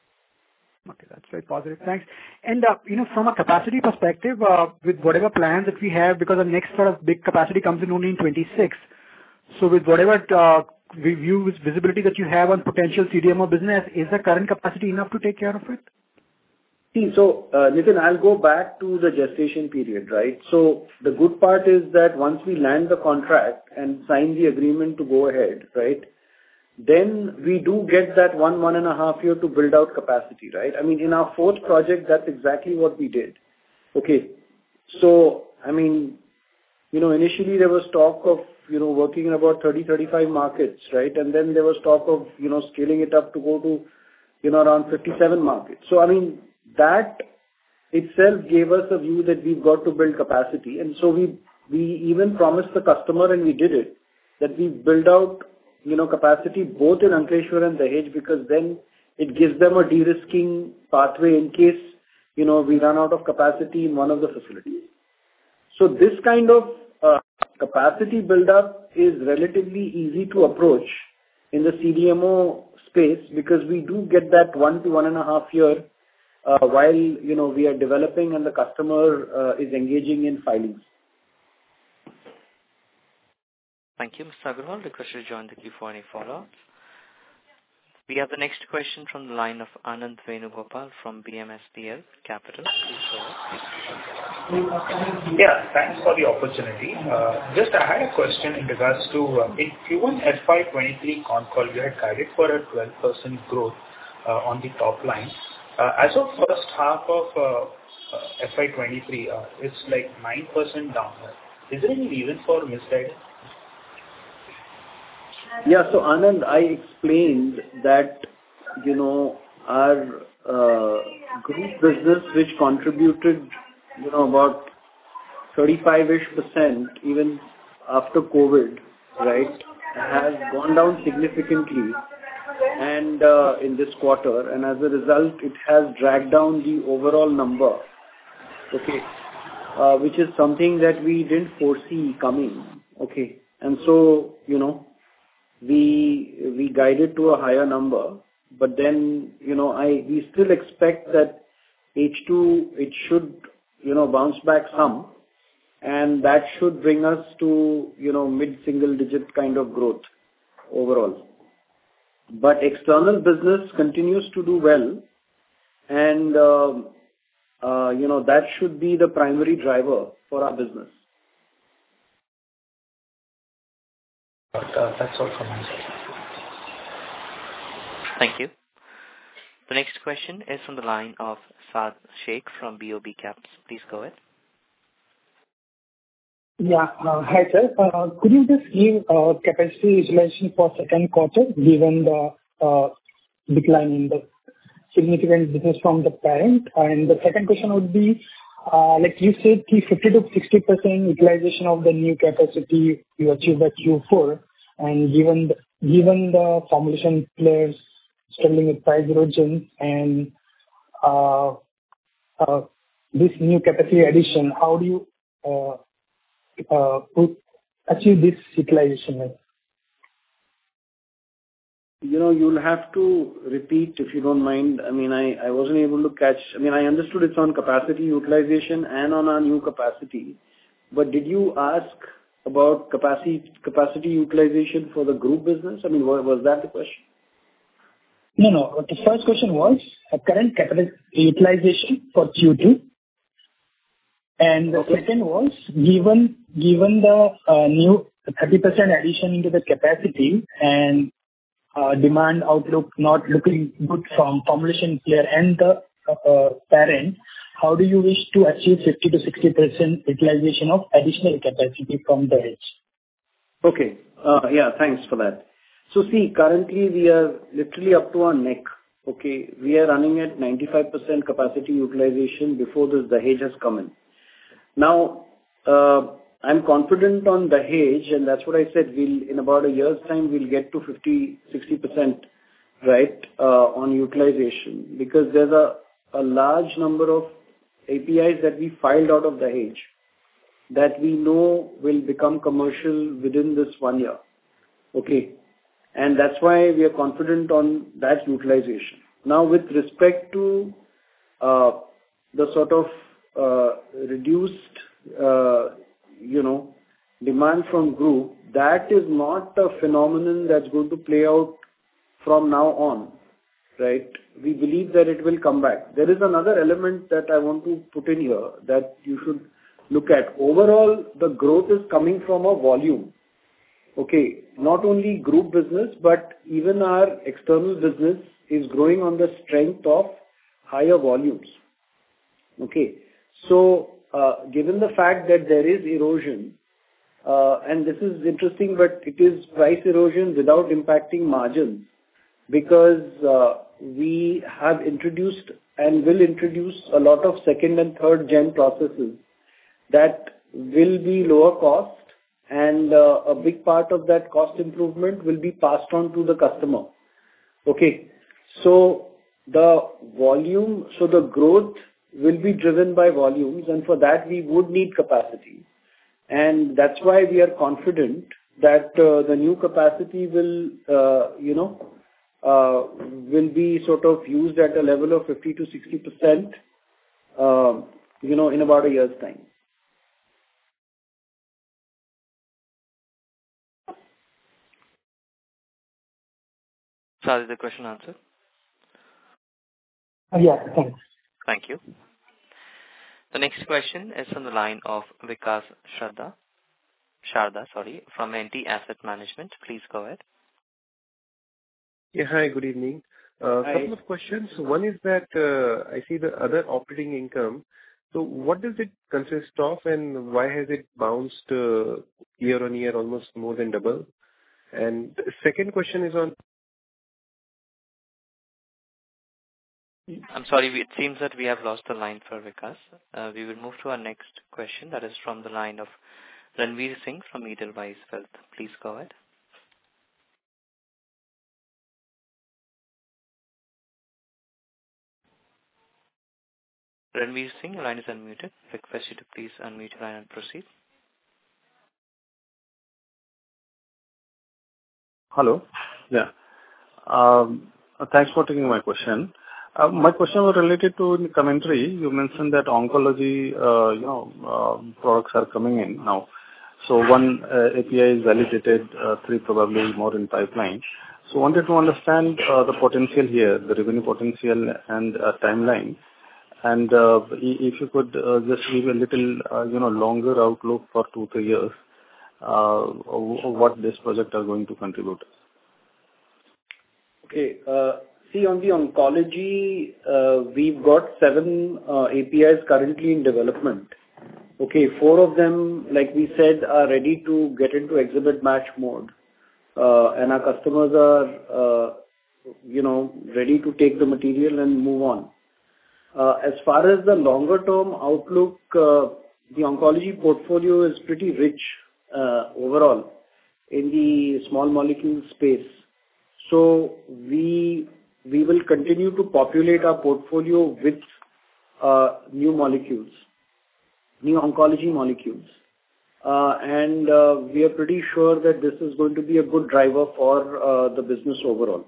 Okay, that's very positive. Thanks. And, uh, you know, from a capacity perspective, uh, with whatever plans that we have, because the next sort of big capacity comes in only in twenty-six. So with whatever uh, view, visibility that you have on potential C D M O business, is the current capacity enough to take care of it? See, so, uh, Nitin, I'll go back to the gestation period, right? So the good part is that once we land the contract and sign the agreement to go ahead, right, then we do get that one, one and a half year to build out capacity, right? I mean, in our fourth project, that's exactly what we did. Okay. So, I mean, you know, initially there was talk of, you know, working in about thirty, thirty-five markets, right? And then there was talk of, you know, scaling it up to go to, you know, around fifty-seven markets. So, I mean, that itself gave us a view that we've got to build capacity. And so we, we even promised the customer, and we did it, that we build out, you know, capacity both in Ankleshwar and Dahej, because then it gives them a de-risking pathway in case, you know, we run out of capacity in one of the facilities. So this kind of uh, capacity build-up is relatively easy to approach in the C D M O space, because we do get that one to one and a half year uh, while, you know, we are developing and the customer uh, is engaging in filings. Thank you, Mister Agarwal. Request you to join the queue for any follow-ups. We have the next question from the line of Anand Venugopal from B M S P L Capital. Please go ahead. Yeah, thanks for the opportunity. Uh, just I had a question in regards to uh, in Q one F Y twenty-three con call, you had guided for a twelve percent growth. uh, on the top line. Uh, As of first half of uh, uh, F Y twenty-three, uh, it's like nine percent down. Is there any reason for misguidance? Yeah. So Anand, I explained that, you know, our uh, group business, which contributed, you know, about thirty-five-ish percent even after COVID, right, has gone down significantly and uh, in this quarter, and as a result, it has dragged down the overall number, okay, uh, which is something that we didn't foresee coming, okay. And so, you know, we we guided to a higher number, but then, you know, I we still expect that H two, it should, you know, bounce back some, and that should bring us to, you know, mid-single digit kind of growth overall. But external business continues to do well, and, um, uh, you know, that should be the primary driver for our business. Uh, That's all from my side. Thank you. The next question is from the line of Saad Sheikh from B O B Caps. Please go ahead. Yeah. uh, Hi, sir. Uh, Could you just give uh, capacity utilization for second quarter, given the uh, decline in the significant business from the parent? And the second question would be, uh, like you said, the fifty to sixty percent utilization of the new capacity you achieved at Q four, and given the given the formulation players struggling with price erosion and uh, uh, this new capacity addition, how do you uh, Uh, to achieve this utilization? You know, you'll have to repeat if you don't mind. I mean, I, I wasn't able to catch. I mean, I understood it's on capacity utilization and on our new capacity. But did you ask about capacity capacity utilization for the group business? I mean, was, was that the question? No, no. The first question was uh, current capacity utilization for Q two. And the Okay. second was, given given the uh, new thirty percent addition into the capacity and uh, demand outlook not looking good from formulation player and the uh, parent, how do you wish to achieve fifty to sixty percent utilization of additional capacity from the edge? Okay. Uh, Yeah, thanks for that. So see, currently we are literally up to our neck, okay? We are running at ninety-five percent capacity utilization before this Dahej has come in. Now, uh, I'm confident on Dahej, and that's what I said, we'll, in about a year's time, we'll get to fifty, sixty percent, right, uh, on utilization, because there's a, a large number of A P Is that we filed out of Dahej that we know will become commercial within this one year. Okay. And that's why we are confident on that utilization. Now, with respect to uh, the sort of Uh, reduced, uh, you know, demand from group, that is not a phenomenon that's going to play out from now on, right? We believe that it will come back. There is another element that I want to put in here that you should look at. Overall, the growth is coming from a volume. Okay, not only group business, but even our external business is growing on the strength of higher volumes. Okay. So, uh, given the fact that there is erosion, uh, and this is interesting, but it is price erosion without impacting margins, because uh, we have introduced and will introduce a lot of second and third gen processes that will be lower cost, and uh, a big part of that cost improvement will be passed on to the customer. Okay. So the volume, so the growth will be driven by volumes, and for that we would need capacity. And that's why we are confident that uh, the new capacity will, uh, you know, uh, will be sort of used at a level of fifty to sixty percent, uh, you know, in about a year's time. Sorry, the question answered? Uh, Yeah, thanks. Thank you. The next question is from the line of Vikas Shraddha, Sharda, sorry, from N T Asset Management. Please go ahead. Yeah, hi, good evening. A couple of questions. One is that uh, I see the other operating income. So what does it consist of, and why has it bounced uh, year on year almost more than double? And the second question is on... I'm sorry, we- it seems that we have lost the line for Vikas. Uh, we will move to our next question. That is from the line of Ranveer Singh from Edelweiss Wealth. Please go ahead. Ranveer Singh, your line is unmuted. Request you to please unmute your line and proceed. Hello. Yeah. Um, Thanks for taking my question. Uh, My question was related to the commentary. You mentioned that oncology, uh, you know, uh, products are coming in now. So one uh, A P I is validated, uh, three probably more in pipeline. So wanted to understand uh, the potential here, the revenue potential and uh, timeline. And uh, i- if you could uh, just give a little, uh, you know, longer outlook for two, three years, uh, what this project are going to contribute. Okay. Uh, see, on the oncology, uh, we've got seven uh, A P Is currently in development. Okay, four of them, like we said, are ready to get into exhibit batch mode, uh, and our customers are, uh, you know, ready to take the material and move on. Uh, as far as the longer term outlook, uh, the oncology portfolio is pretty rich uh, overall in the small molecule space. So we we will continue to populate our portfolio with uh, new molecules, new oncology molecules. Uh, and uh, we are pretty sure that this is going to be a good driver for uh, the business overall.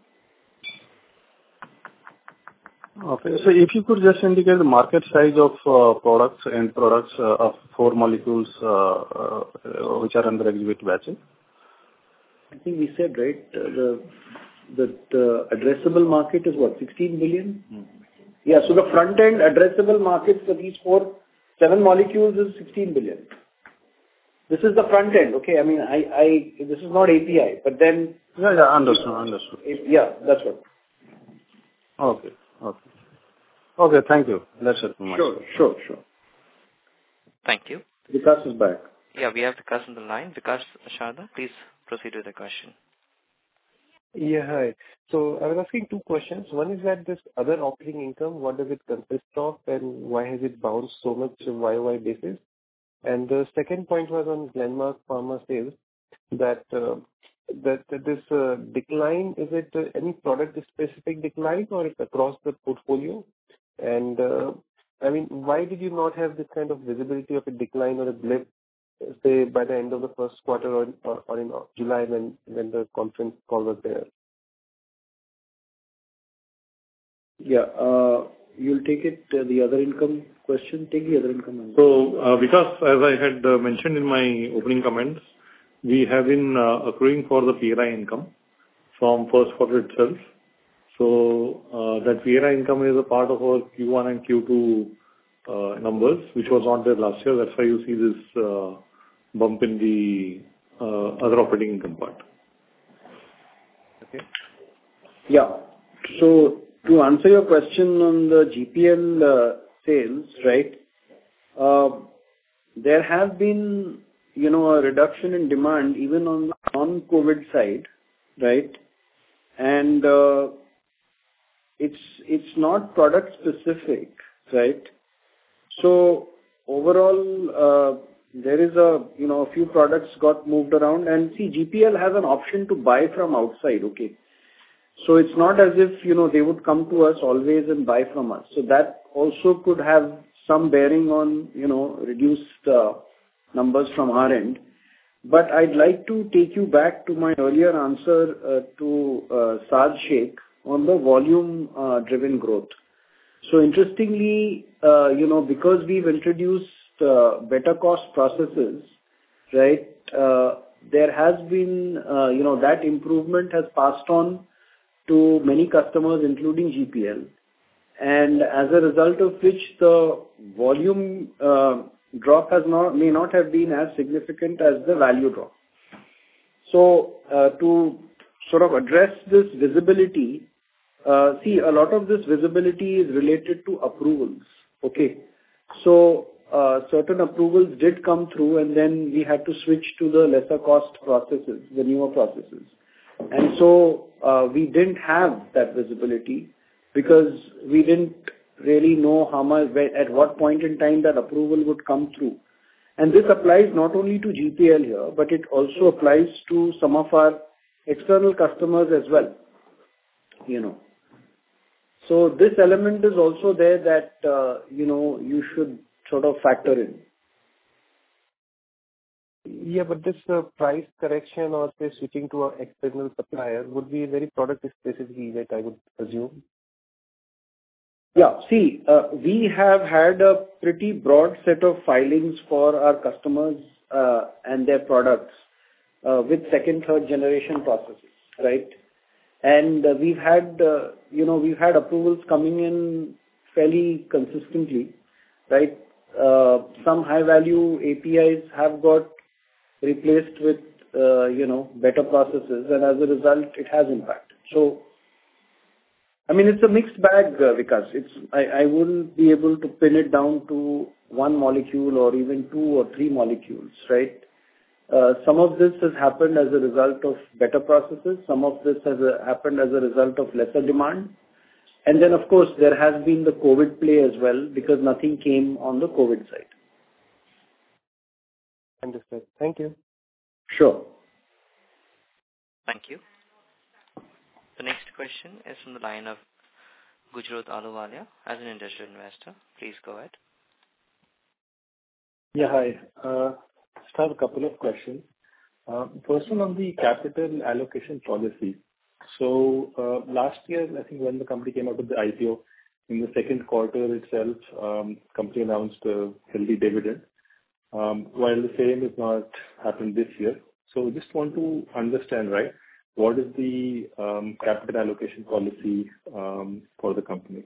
Okay. So if you could just indicate the market size of uh, products and products uh, of four molecules uh, uh, which are under exhibit batches. I think we said, right, uh, the the the addressable market is what, sixteen billion? Mm-hmm. Yeah, so the front-end addressable market for these four, seven molecules is sixteen billion. This is the front end, okay? I mean, I, I this is not A P I, but then... Yeah, yeah, understood, understood. Yeah, that's what. Okay, okay. Okay, thank you. That's it from my Sure, side. sure, sure. Thank you. Vikas is back. Yeah, we have Vikas on the line. Vikas Sharda, please proceed with the question. Yeah, hi. So I was asking two questions. One is that this other operating income, what does it consist of, and why has it bounced so much on Y O Y basis? And the second point was on Glenmark Pharma sales, that uh, that, that this uh, decline, is it uh, any product-specific decline or it's across the portfolio? And uh, I mean, why did you not have this kind of visibility of a decline or a blip, say, by the end of the first quarter or, or, or in July when, when the conference call was there? Yeah, uh, you'll take it, uh, the other income question. Take the other income. So, uh, because as I had uh, mentioned in my opening comments, we have been uh, accruing for the P L I income from first quarter itself. So, uh, that P L I income is a part of our Q one and Q two uh, numbers, which was not there last year. That's why you see this uh, bump in the uh, other operating income part. Okay. Yeah. So to answer your question on the G P L uh, sales, right, uh, there have been, you know, a reduction in demand even on the non-COVID side, right? And uh, it's it's not product specific, right? So overall, uh, there is a, you know, a few products got moved around, and see, G P L has an option to buy from outside, okay? So it's not as if, you know, they would come to us always and buy from us. So that also could have some bearing on, you know, reduced uh, numbers from our end. But I'd like to take you back to my earlier answer uh, to uh, Saad Sheikh on the volume uh, driven growth. So interestingly, uh, you know, because we've introduced uh, better cost processes, right, uh, there has been, uh, you know, that improvement has passed on to many customers, including G P L. And as a result of which the volume uh, drop has not, may not have been as significant as the value drop. So uh, to sort of address this visibility, uh, see, a lot of this visibility is related to approvals. Okay. So, uh, certain approvals did come through, and then we had to switch to the lesser cost processes, the newer processes. And so, uh, we didn't have that visibility because we didn't really know how much, at what point in time that approval would come through. And this applies not only to G P L here, but it also applies to some of our external customers as well, you know. So this element is also there that, uh, you know, you should sort of factor in. Yeah, but this uh, price correction or say switching to an external supplier would be a very product specific event, I would assume. Yeah. See, uh, we have had a pretty broad set of filings for our customers uh, and their products uh, with second, third generation processes, right? And uh, we've had, uh, you know, we've had approvals coming in fairly consistently, right? Uh, some high value A P Is have got replaced with, uh, you know, better processes, and as a result, it has impacted. So, I mean, it's a mixed bag, uh, Vikas. It's, I, I wouldn't be able to pin it down to one molecule or even two or three molecules, right? Uh, some of this has happened as a result of better processes. Some of this has uh, happened as a result of lesser demand. And then, of course, there has been the COVID play as well, because nothing came on the COVID side. Understood. Thank you. Sure. Thank you. The next question is from the line of Gujrot Ahluwalia as an industrial investor. Please go ahead. Yeah, hi. Uh, just have a couple of questions. Uh, first one on the capital allocation policy. So uh, last year, I think when the company came out with the I P O, in the second quarter itself, um, company announced a healthy dividend, um, while the same has not happened this year. So just want to understand, right, what is the um, capital allocation policy um, for the company?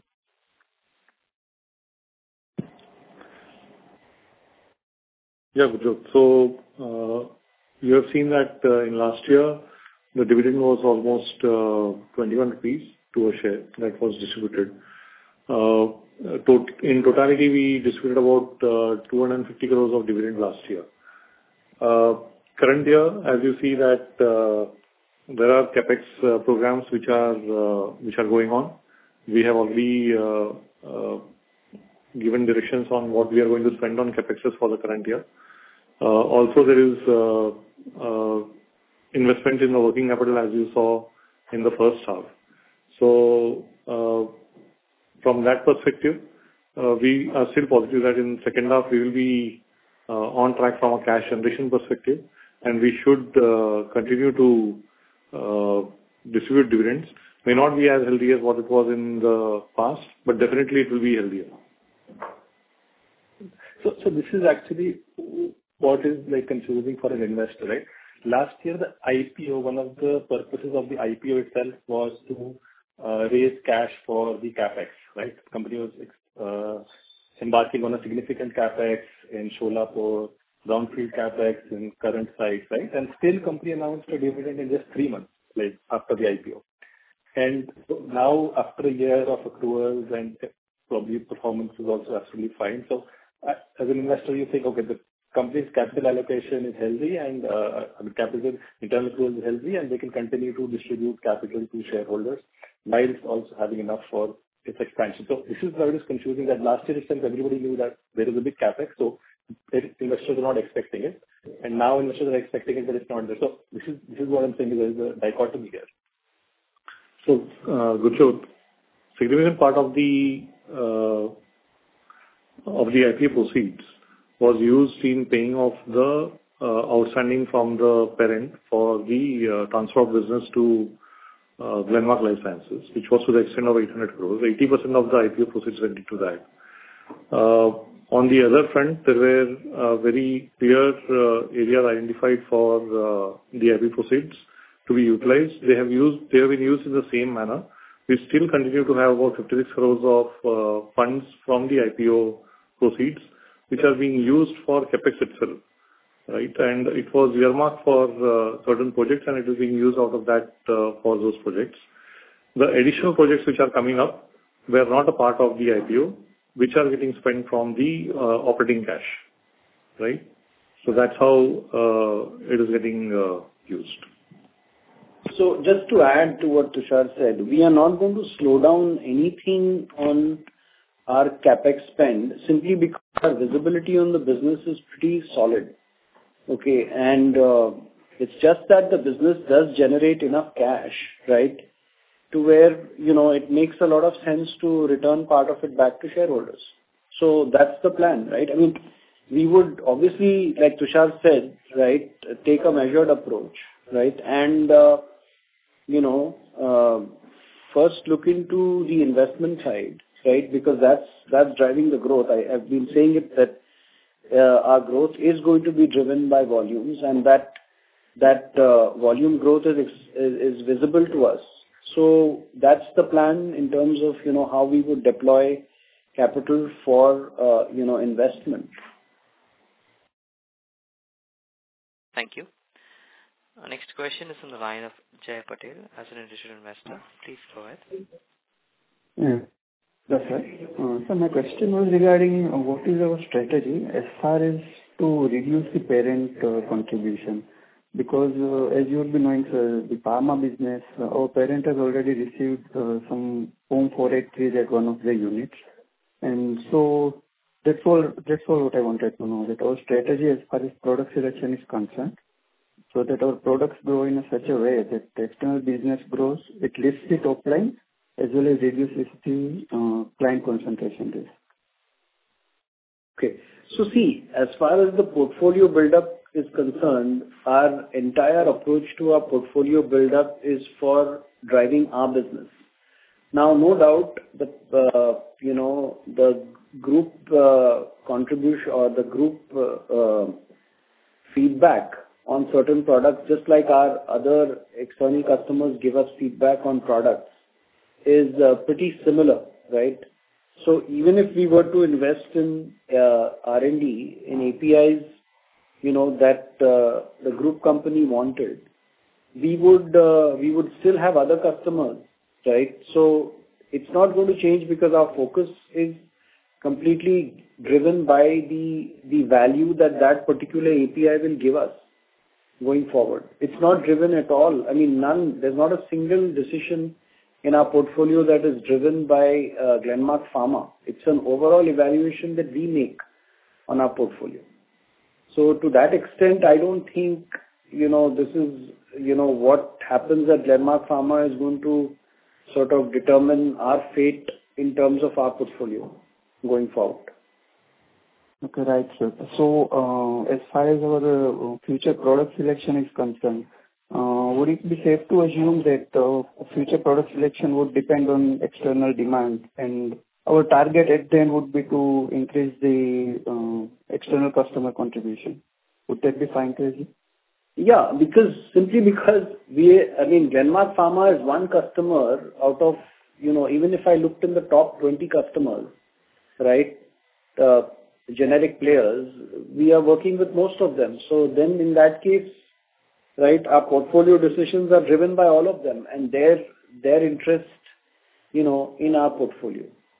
Yeah, Gujrot. So, uh, you have seen that uh, in last year, the dividend was almost uh, twenty-one rupees to a share that was distributed. Uh, to, in totality, we distributed about uh, two hundred fifty crores of dividend last year. Uh, current year, as you see that uh, there are capex uh, programs which are uh, which are going on. We have already uh, uh, given directions on what we are going to spend on capexes for the current year. Uh, also, there is uh, uh, investment in the working capital, as you saw in the first half. So, uh, from that perspective, uh, we are still positive that in second half we will be uh, on track from a cash generation perspective, and we should uh, continue to uh, distribute dividends. May not be as healthy as what it was in the past, but definitely it will be healthier. So, so this is actually what is like confusing for an investor, right? Last year, the I P O, one of the purposes of the I P O itself was to uh, raise cash for the capex, right? The company was uh, embarking on a significant capex in Sholapur, brownfield capex in current sites, right? And still, company announced a dividend in just three months, like after the I P O. And now, after a year of accruals and probably performance is also absolutely fine. So, uh, as an investor, you think, okay, the company's capital allocation is healthy and uh, capital internal accrual is healthy, and they can continue to distribute capital to shareholders while also having enough for its expansion. So this is why it is confusing that last year itself everybody knew that there is a big capex, so investors are not expecting it, and now investors are expecting it, but it's not there. So this is this is what I'm saying, is there is a dichotomy here. So, uh, Gujrot, significant part of the uh, of the I P O proceeds was used in paying off the uh, outstanding from the parent for the uh, transfer of business to uh, Glenmark Life Sciences, which was to the extent of eight hundred crores. eighty percent of the I P O proceeds went into that. Uh, on the other front, there were uh, very clear uh, areas identified for uh, the I P O proceeds to be utilized. They have used, they have been used in the same manner. We still continue to have about fifty-six crores of uh, funds from the I P O proceeds, which are being used for capex itself, right? And it was earmarked for uh, certain projects, and it is being used out of that uh, for those projects. The additional projects which are coming up were not a part of the I P O, which are getting spent from the uh, operating cash, right? So that's how uh, it is getting uh, used. So just to add to what Tushar said, we are not going to slow down anything on our CapEx spend simply because our visibility on the business is pretty solid. Okay, and uh, it's just that the business does generate enough cash, right, to where, you know, it makes a lot of sense to return part of it back to shareholders. So that's the plan, right? I mean, we would obviously, like Tushar said, right, take a measured approach, right, and, uh, you know, uh, first look into the investment side, right, because that's, that's driving the growth. I have been saying it that uh, our growth is going to be driven by volumes, and that, that uh, volume growth is, is, is visible to us. So that's the plan in terms of, you know, how we would deploy capital for, uh, you know, investment. Thank you. Our next question is on the line of Jay Patel as an individual investor. Please go ahead. Yeah. That's right. Uh, so my question was regarding uh, what is our strategy as far as to reduce the parent uh, contribution. Because uh, as you will be knowing, sir, the pharma business, uh, our parent has already received uh, some Form four eighty-three at one of the units. And so that's all, that's all what I wanted to know, that our strategy as far as product selection is concerned, so that our products grow in a such a way that the external business grows, it lifts the top line as well as reduces the uh, client concentration risk. Okay. So see, as far as the portfolio buildup is concerned, our entire approach to our portfolio buildup is for driving our business. Now, no doubt, the uh, you know the group uh, contribution or the group uh, uh, feedback on certain products, just like our other external customers give us feedback on products, is uh, pretty similar, right? So even if we were to invest in uh, R and D in A P Is, you know, that uh, the group company wanted, we would uh, we would still have other customers, right? So it's not going to change because our focus is completely driven by the the value that that particular A P I will give us going forward. It's not driven at all. I mean, none. There's not a single decision in our portfolio that is driven by uh, Glenmark Pharma. It's an overall evaluation that we make on our portfolio. So to that extent, I don't think, you know, this is, you know, what happens at Glenmark Pharma is going to sort of determine our fate in terms of our portfolio going forward. Okay, right, sir. So, uh, as far as our uh, future product selection is concerned, uh, would it be safe to assume that uh, future product selection would depend on external demand, and our target at the end would be to increase the uh, external customer contribution? Would that be fine to assume? Yeah, because simply because we, I mean, Glenmark Pharma is one customer out of, you know, even if I looked in the top twenty customers, right, uh, generic players, we are working with most of them. So then in that case, right, our portfolio decisions are driven by all of them and their, their interest, you know, in our portfolio.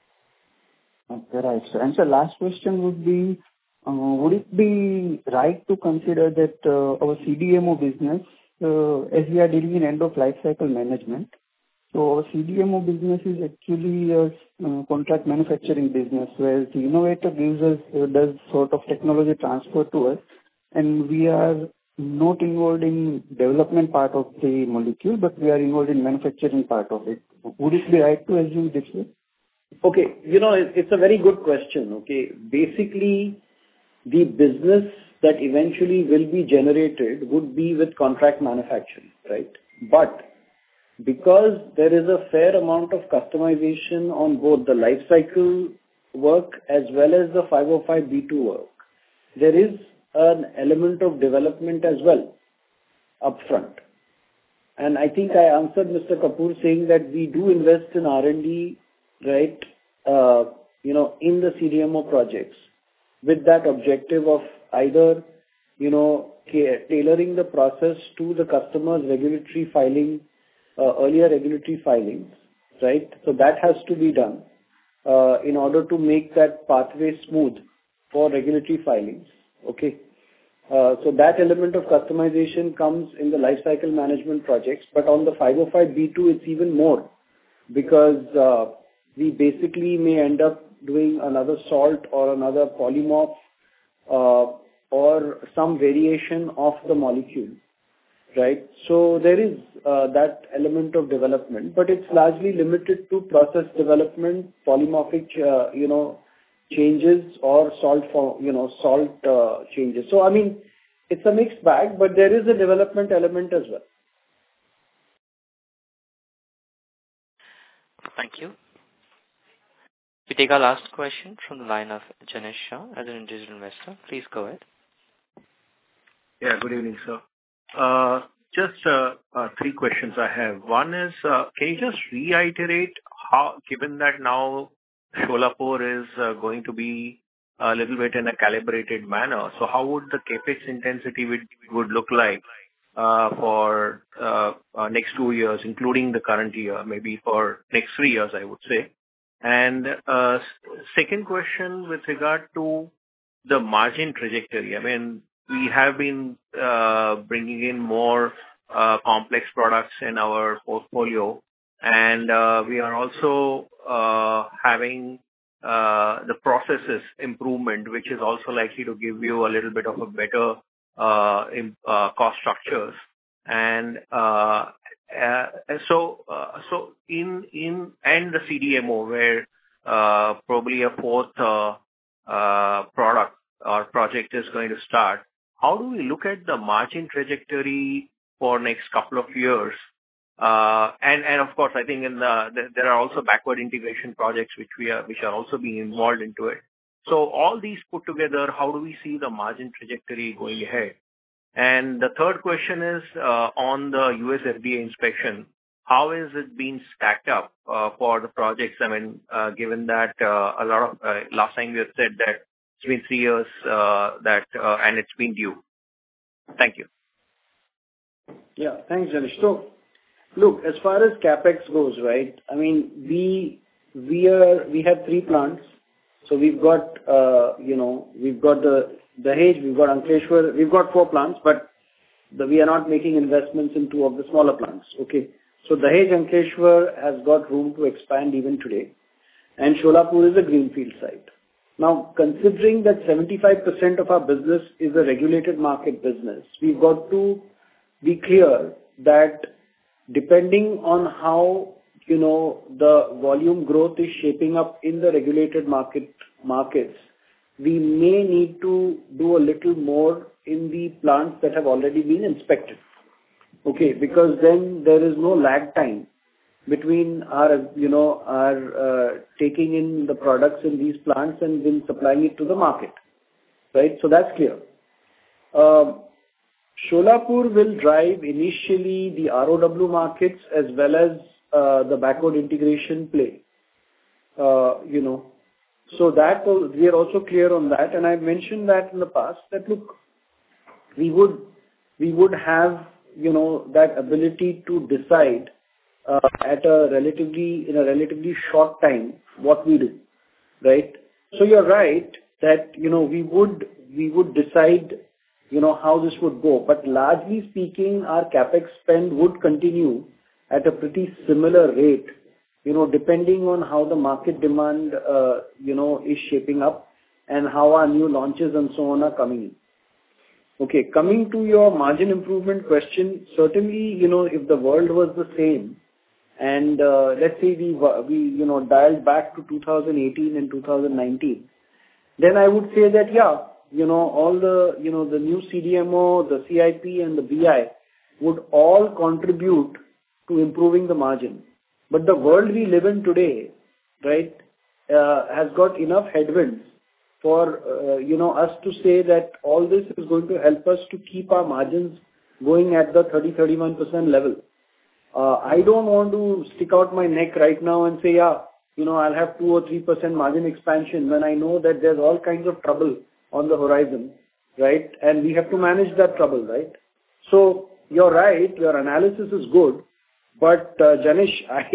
Okay, right, sir. And so last question would be, uh, would it be right to consider that uh, our C D M O business, uh, as we are dealing in end of life cycle management, so our C D M O business is actually a uh, contract manufacturing business where the innovator gives us, uh, does sort of technology transfer to us, and we are not involved in development part of the molecule, but we are involved in manufacturing part of it. Would it be right to assume this way? Okay, you know, it's a very good question, okay. Basically, the business that eventually will be generated would be with contract manufacturing, right? But because there is a fair amount of customization on both the life cycle work as well as the five oh five B two work, there is an element of development as well upfront. And I think I answered Mister Kapoor saying that we do invest in R and D, right, uh, you know, in the C D M O projects with that objective of either, you know, tailoring the process to the customer's regulatory filing, uh, earlier regulatory filings, right? So that has to be done uh, in order to make that pathway smooth for regulatory filings. Okay. Uh, so that element of customization comes in the lifecycle management projects, but on the five oh five B two, it's even more because uh, we basically may end up doing another salt or another polymorph uh, or some variation of the molecule, right? So there is uh, that element of development, but it's largely limited to process development, polymorphic, uh, you know, changes or salt for, you know, salt uh, changes. So, I mean, it's a mixed bag, but there is a development element as well. Thank you. We take our last question from the line of Janesh Shah as an individual investor. Please go ahead. Yeah, good evening, sir. Uh, just uh, uh, three questions I have. One is, uh, can you just reiterate how, given that now Solapur is uh, going to be a little bit in a calibrated manner, so how would the capex intensity would, would look like uh, for uh, uh, next two years, including the current year, maybe for next three years, I would say? And uh, second question with regard to the margin trajectory. I mean, we have been uh, bringing in more uh, complex products in our portfolio, and uh, we are also uh, having uh, the processes improvement, which is also likely to give you a little bit of a better uh, in, uh, cost structures. And uh, uh, so, uh, so in in and the C D M O, where uh, probably a fourth uh, uh, product or project is going to start. How do we look at the margin trajectory for next couple of years? Uh, and, and of course, I think in the, the, there are also backward integration projects which we are, which are also being involved into it. So all these put together, how do we see the margin trajectory going ahead? And the third question is, uh, on the U S F D A inspection, how is it being stacked up, uh, for the projects? I mean, uh, given that, uh, a lot of, uh, last time you had said that it's been three years, uh, that, uh, and it's been due. Thank you. Yeah, thanks, Janesh. So, look, as far as CapEx goes, right, I mean, we we are we have three plants. So we've got, uh, you know, we've got the Dahej, we've got Ankleshwar, we've got four plants, but the, we are not making investments in two of the smaller plants. Okay. So Dahej, Ankleshwar has got room to expand even today, and Solapur is a greenfield site. Now, considering that seventy-five percent of our business is a regulated market business, we've got to be clear that depending on how, you know, the volume growth is shaping up in the regulated market markets, we may need to do a little more in the plants that have already been inspected. Okay, because then there is no lag time between our, you know, our uh, taking in the products in these plants and then supplying it to the market, right? So that's clear. Um, Solapur will drive initially the R O W markets as well as uh, the backward integration play, uh, you know. So that we are also clear on that, and I've mentioned that in the past that look, we would we would have, you know, that ability to decide Uh, at a relatively, in a relatively short time, what we do, right? So you're right that, you know, we would, we would decide, you know, how this would go. But largely speaking, our CapEx spend would continue at a pretty similar rate, you know, depending on how the market demand, uh, you know, is shaping up and how our new launches and so on are coming in. Okay, coming to your margin improvement question, certainly, you know, if the world was the same, and uh, let's say we, we, you know, dialed back to two thousand eighteen and two thousand nineteen, then I would say that, yeah, you know, all the, you know, the new C D M O, the C I P and the B I would all contribute to improving the margin. But the world we live in today, right, uh, has got enough headwinds for, uh, you know, us to say that all this is going to help us to keep our margins going at the thirty to thirty-one percent level. Uh, I don't want to stick out my neck right now and say, yeah, you know, I'll have two or three percent margin expansion when I know that there's all kinds of trouble on the horizon, right? And we have to manage that trouble, right? So you're right, your analysis is good, but uh, Janesh, I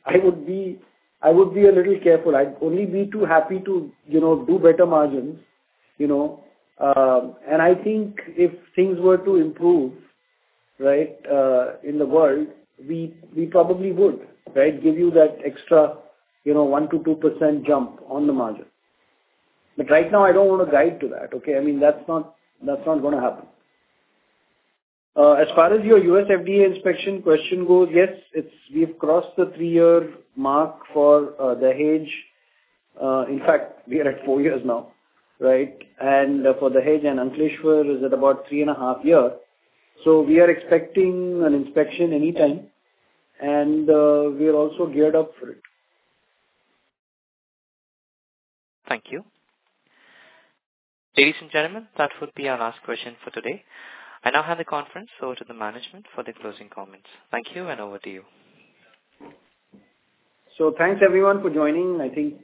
I would be I would be a little careful. I'd only be too happy to, you know, do better margins, you know. Um, and I think if things were to improve, right, uh, in the world, we we probably would, right, give you that extra, you know, one to two percent jump on the margin. But right now, I don't want to guide to that. Okay, I mean that's not that's not going to happen. Uh, as far as your U S F D A inspection question goes, yes, it's we've crossed the three-year mark for uh, Dahej. Uh, in fact, we are at four years now, right? And uh, for Dahej and Ankleshwar is at about three and a half years. So we are expecting an inspection anytime, and uh, we are also geared up for it. Thank you. Ladies and gentlemen, that would be our last question for today. I now hand the conference over to the management for the closing comments. Thank you, and over to you. So thanks everyone for joining. I think.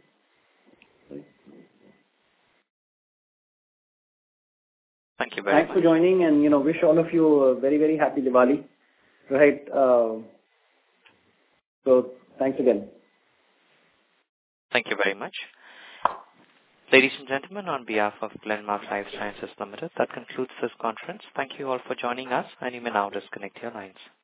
Thank you very Thanks much. for joining, and you know, wish all of you a very very happy Diwali. Right. Uh, so thanks again. Thank you very much. Ladies and gentlemen, on behalf of Glenmark Life Sciences Limited, that concludes this conference. Thank you all for joining us, and you may now disconnect your lines.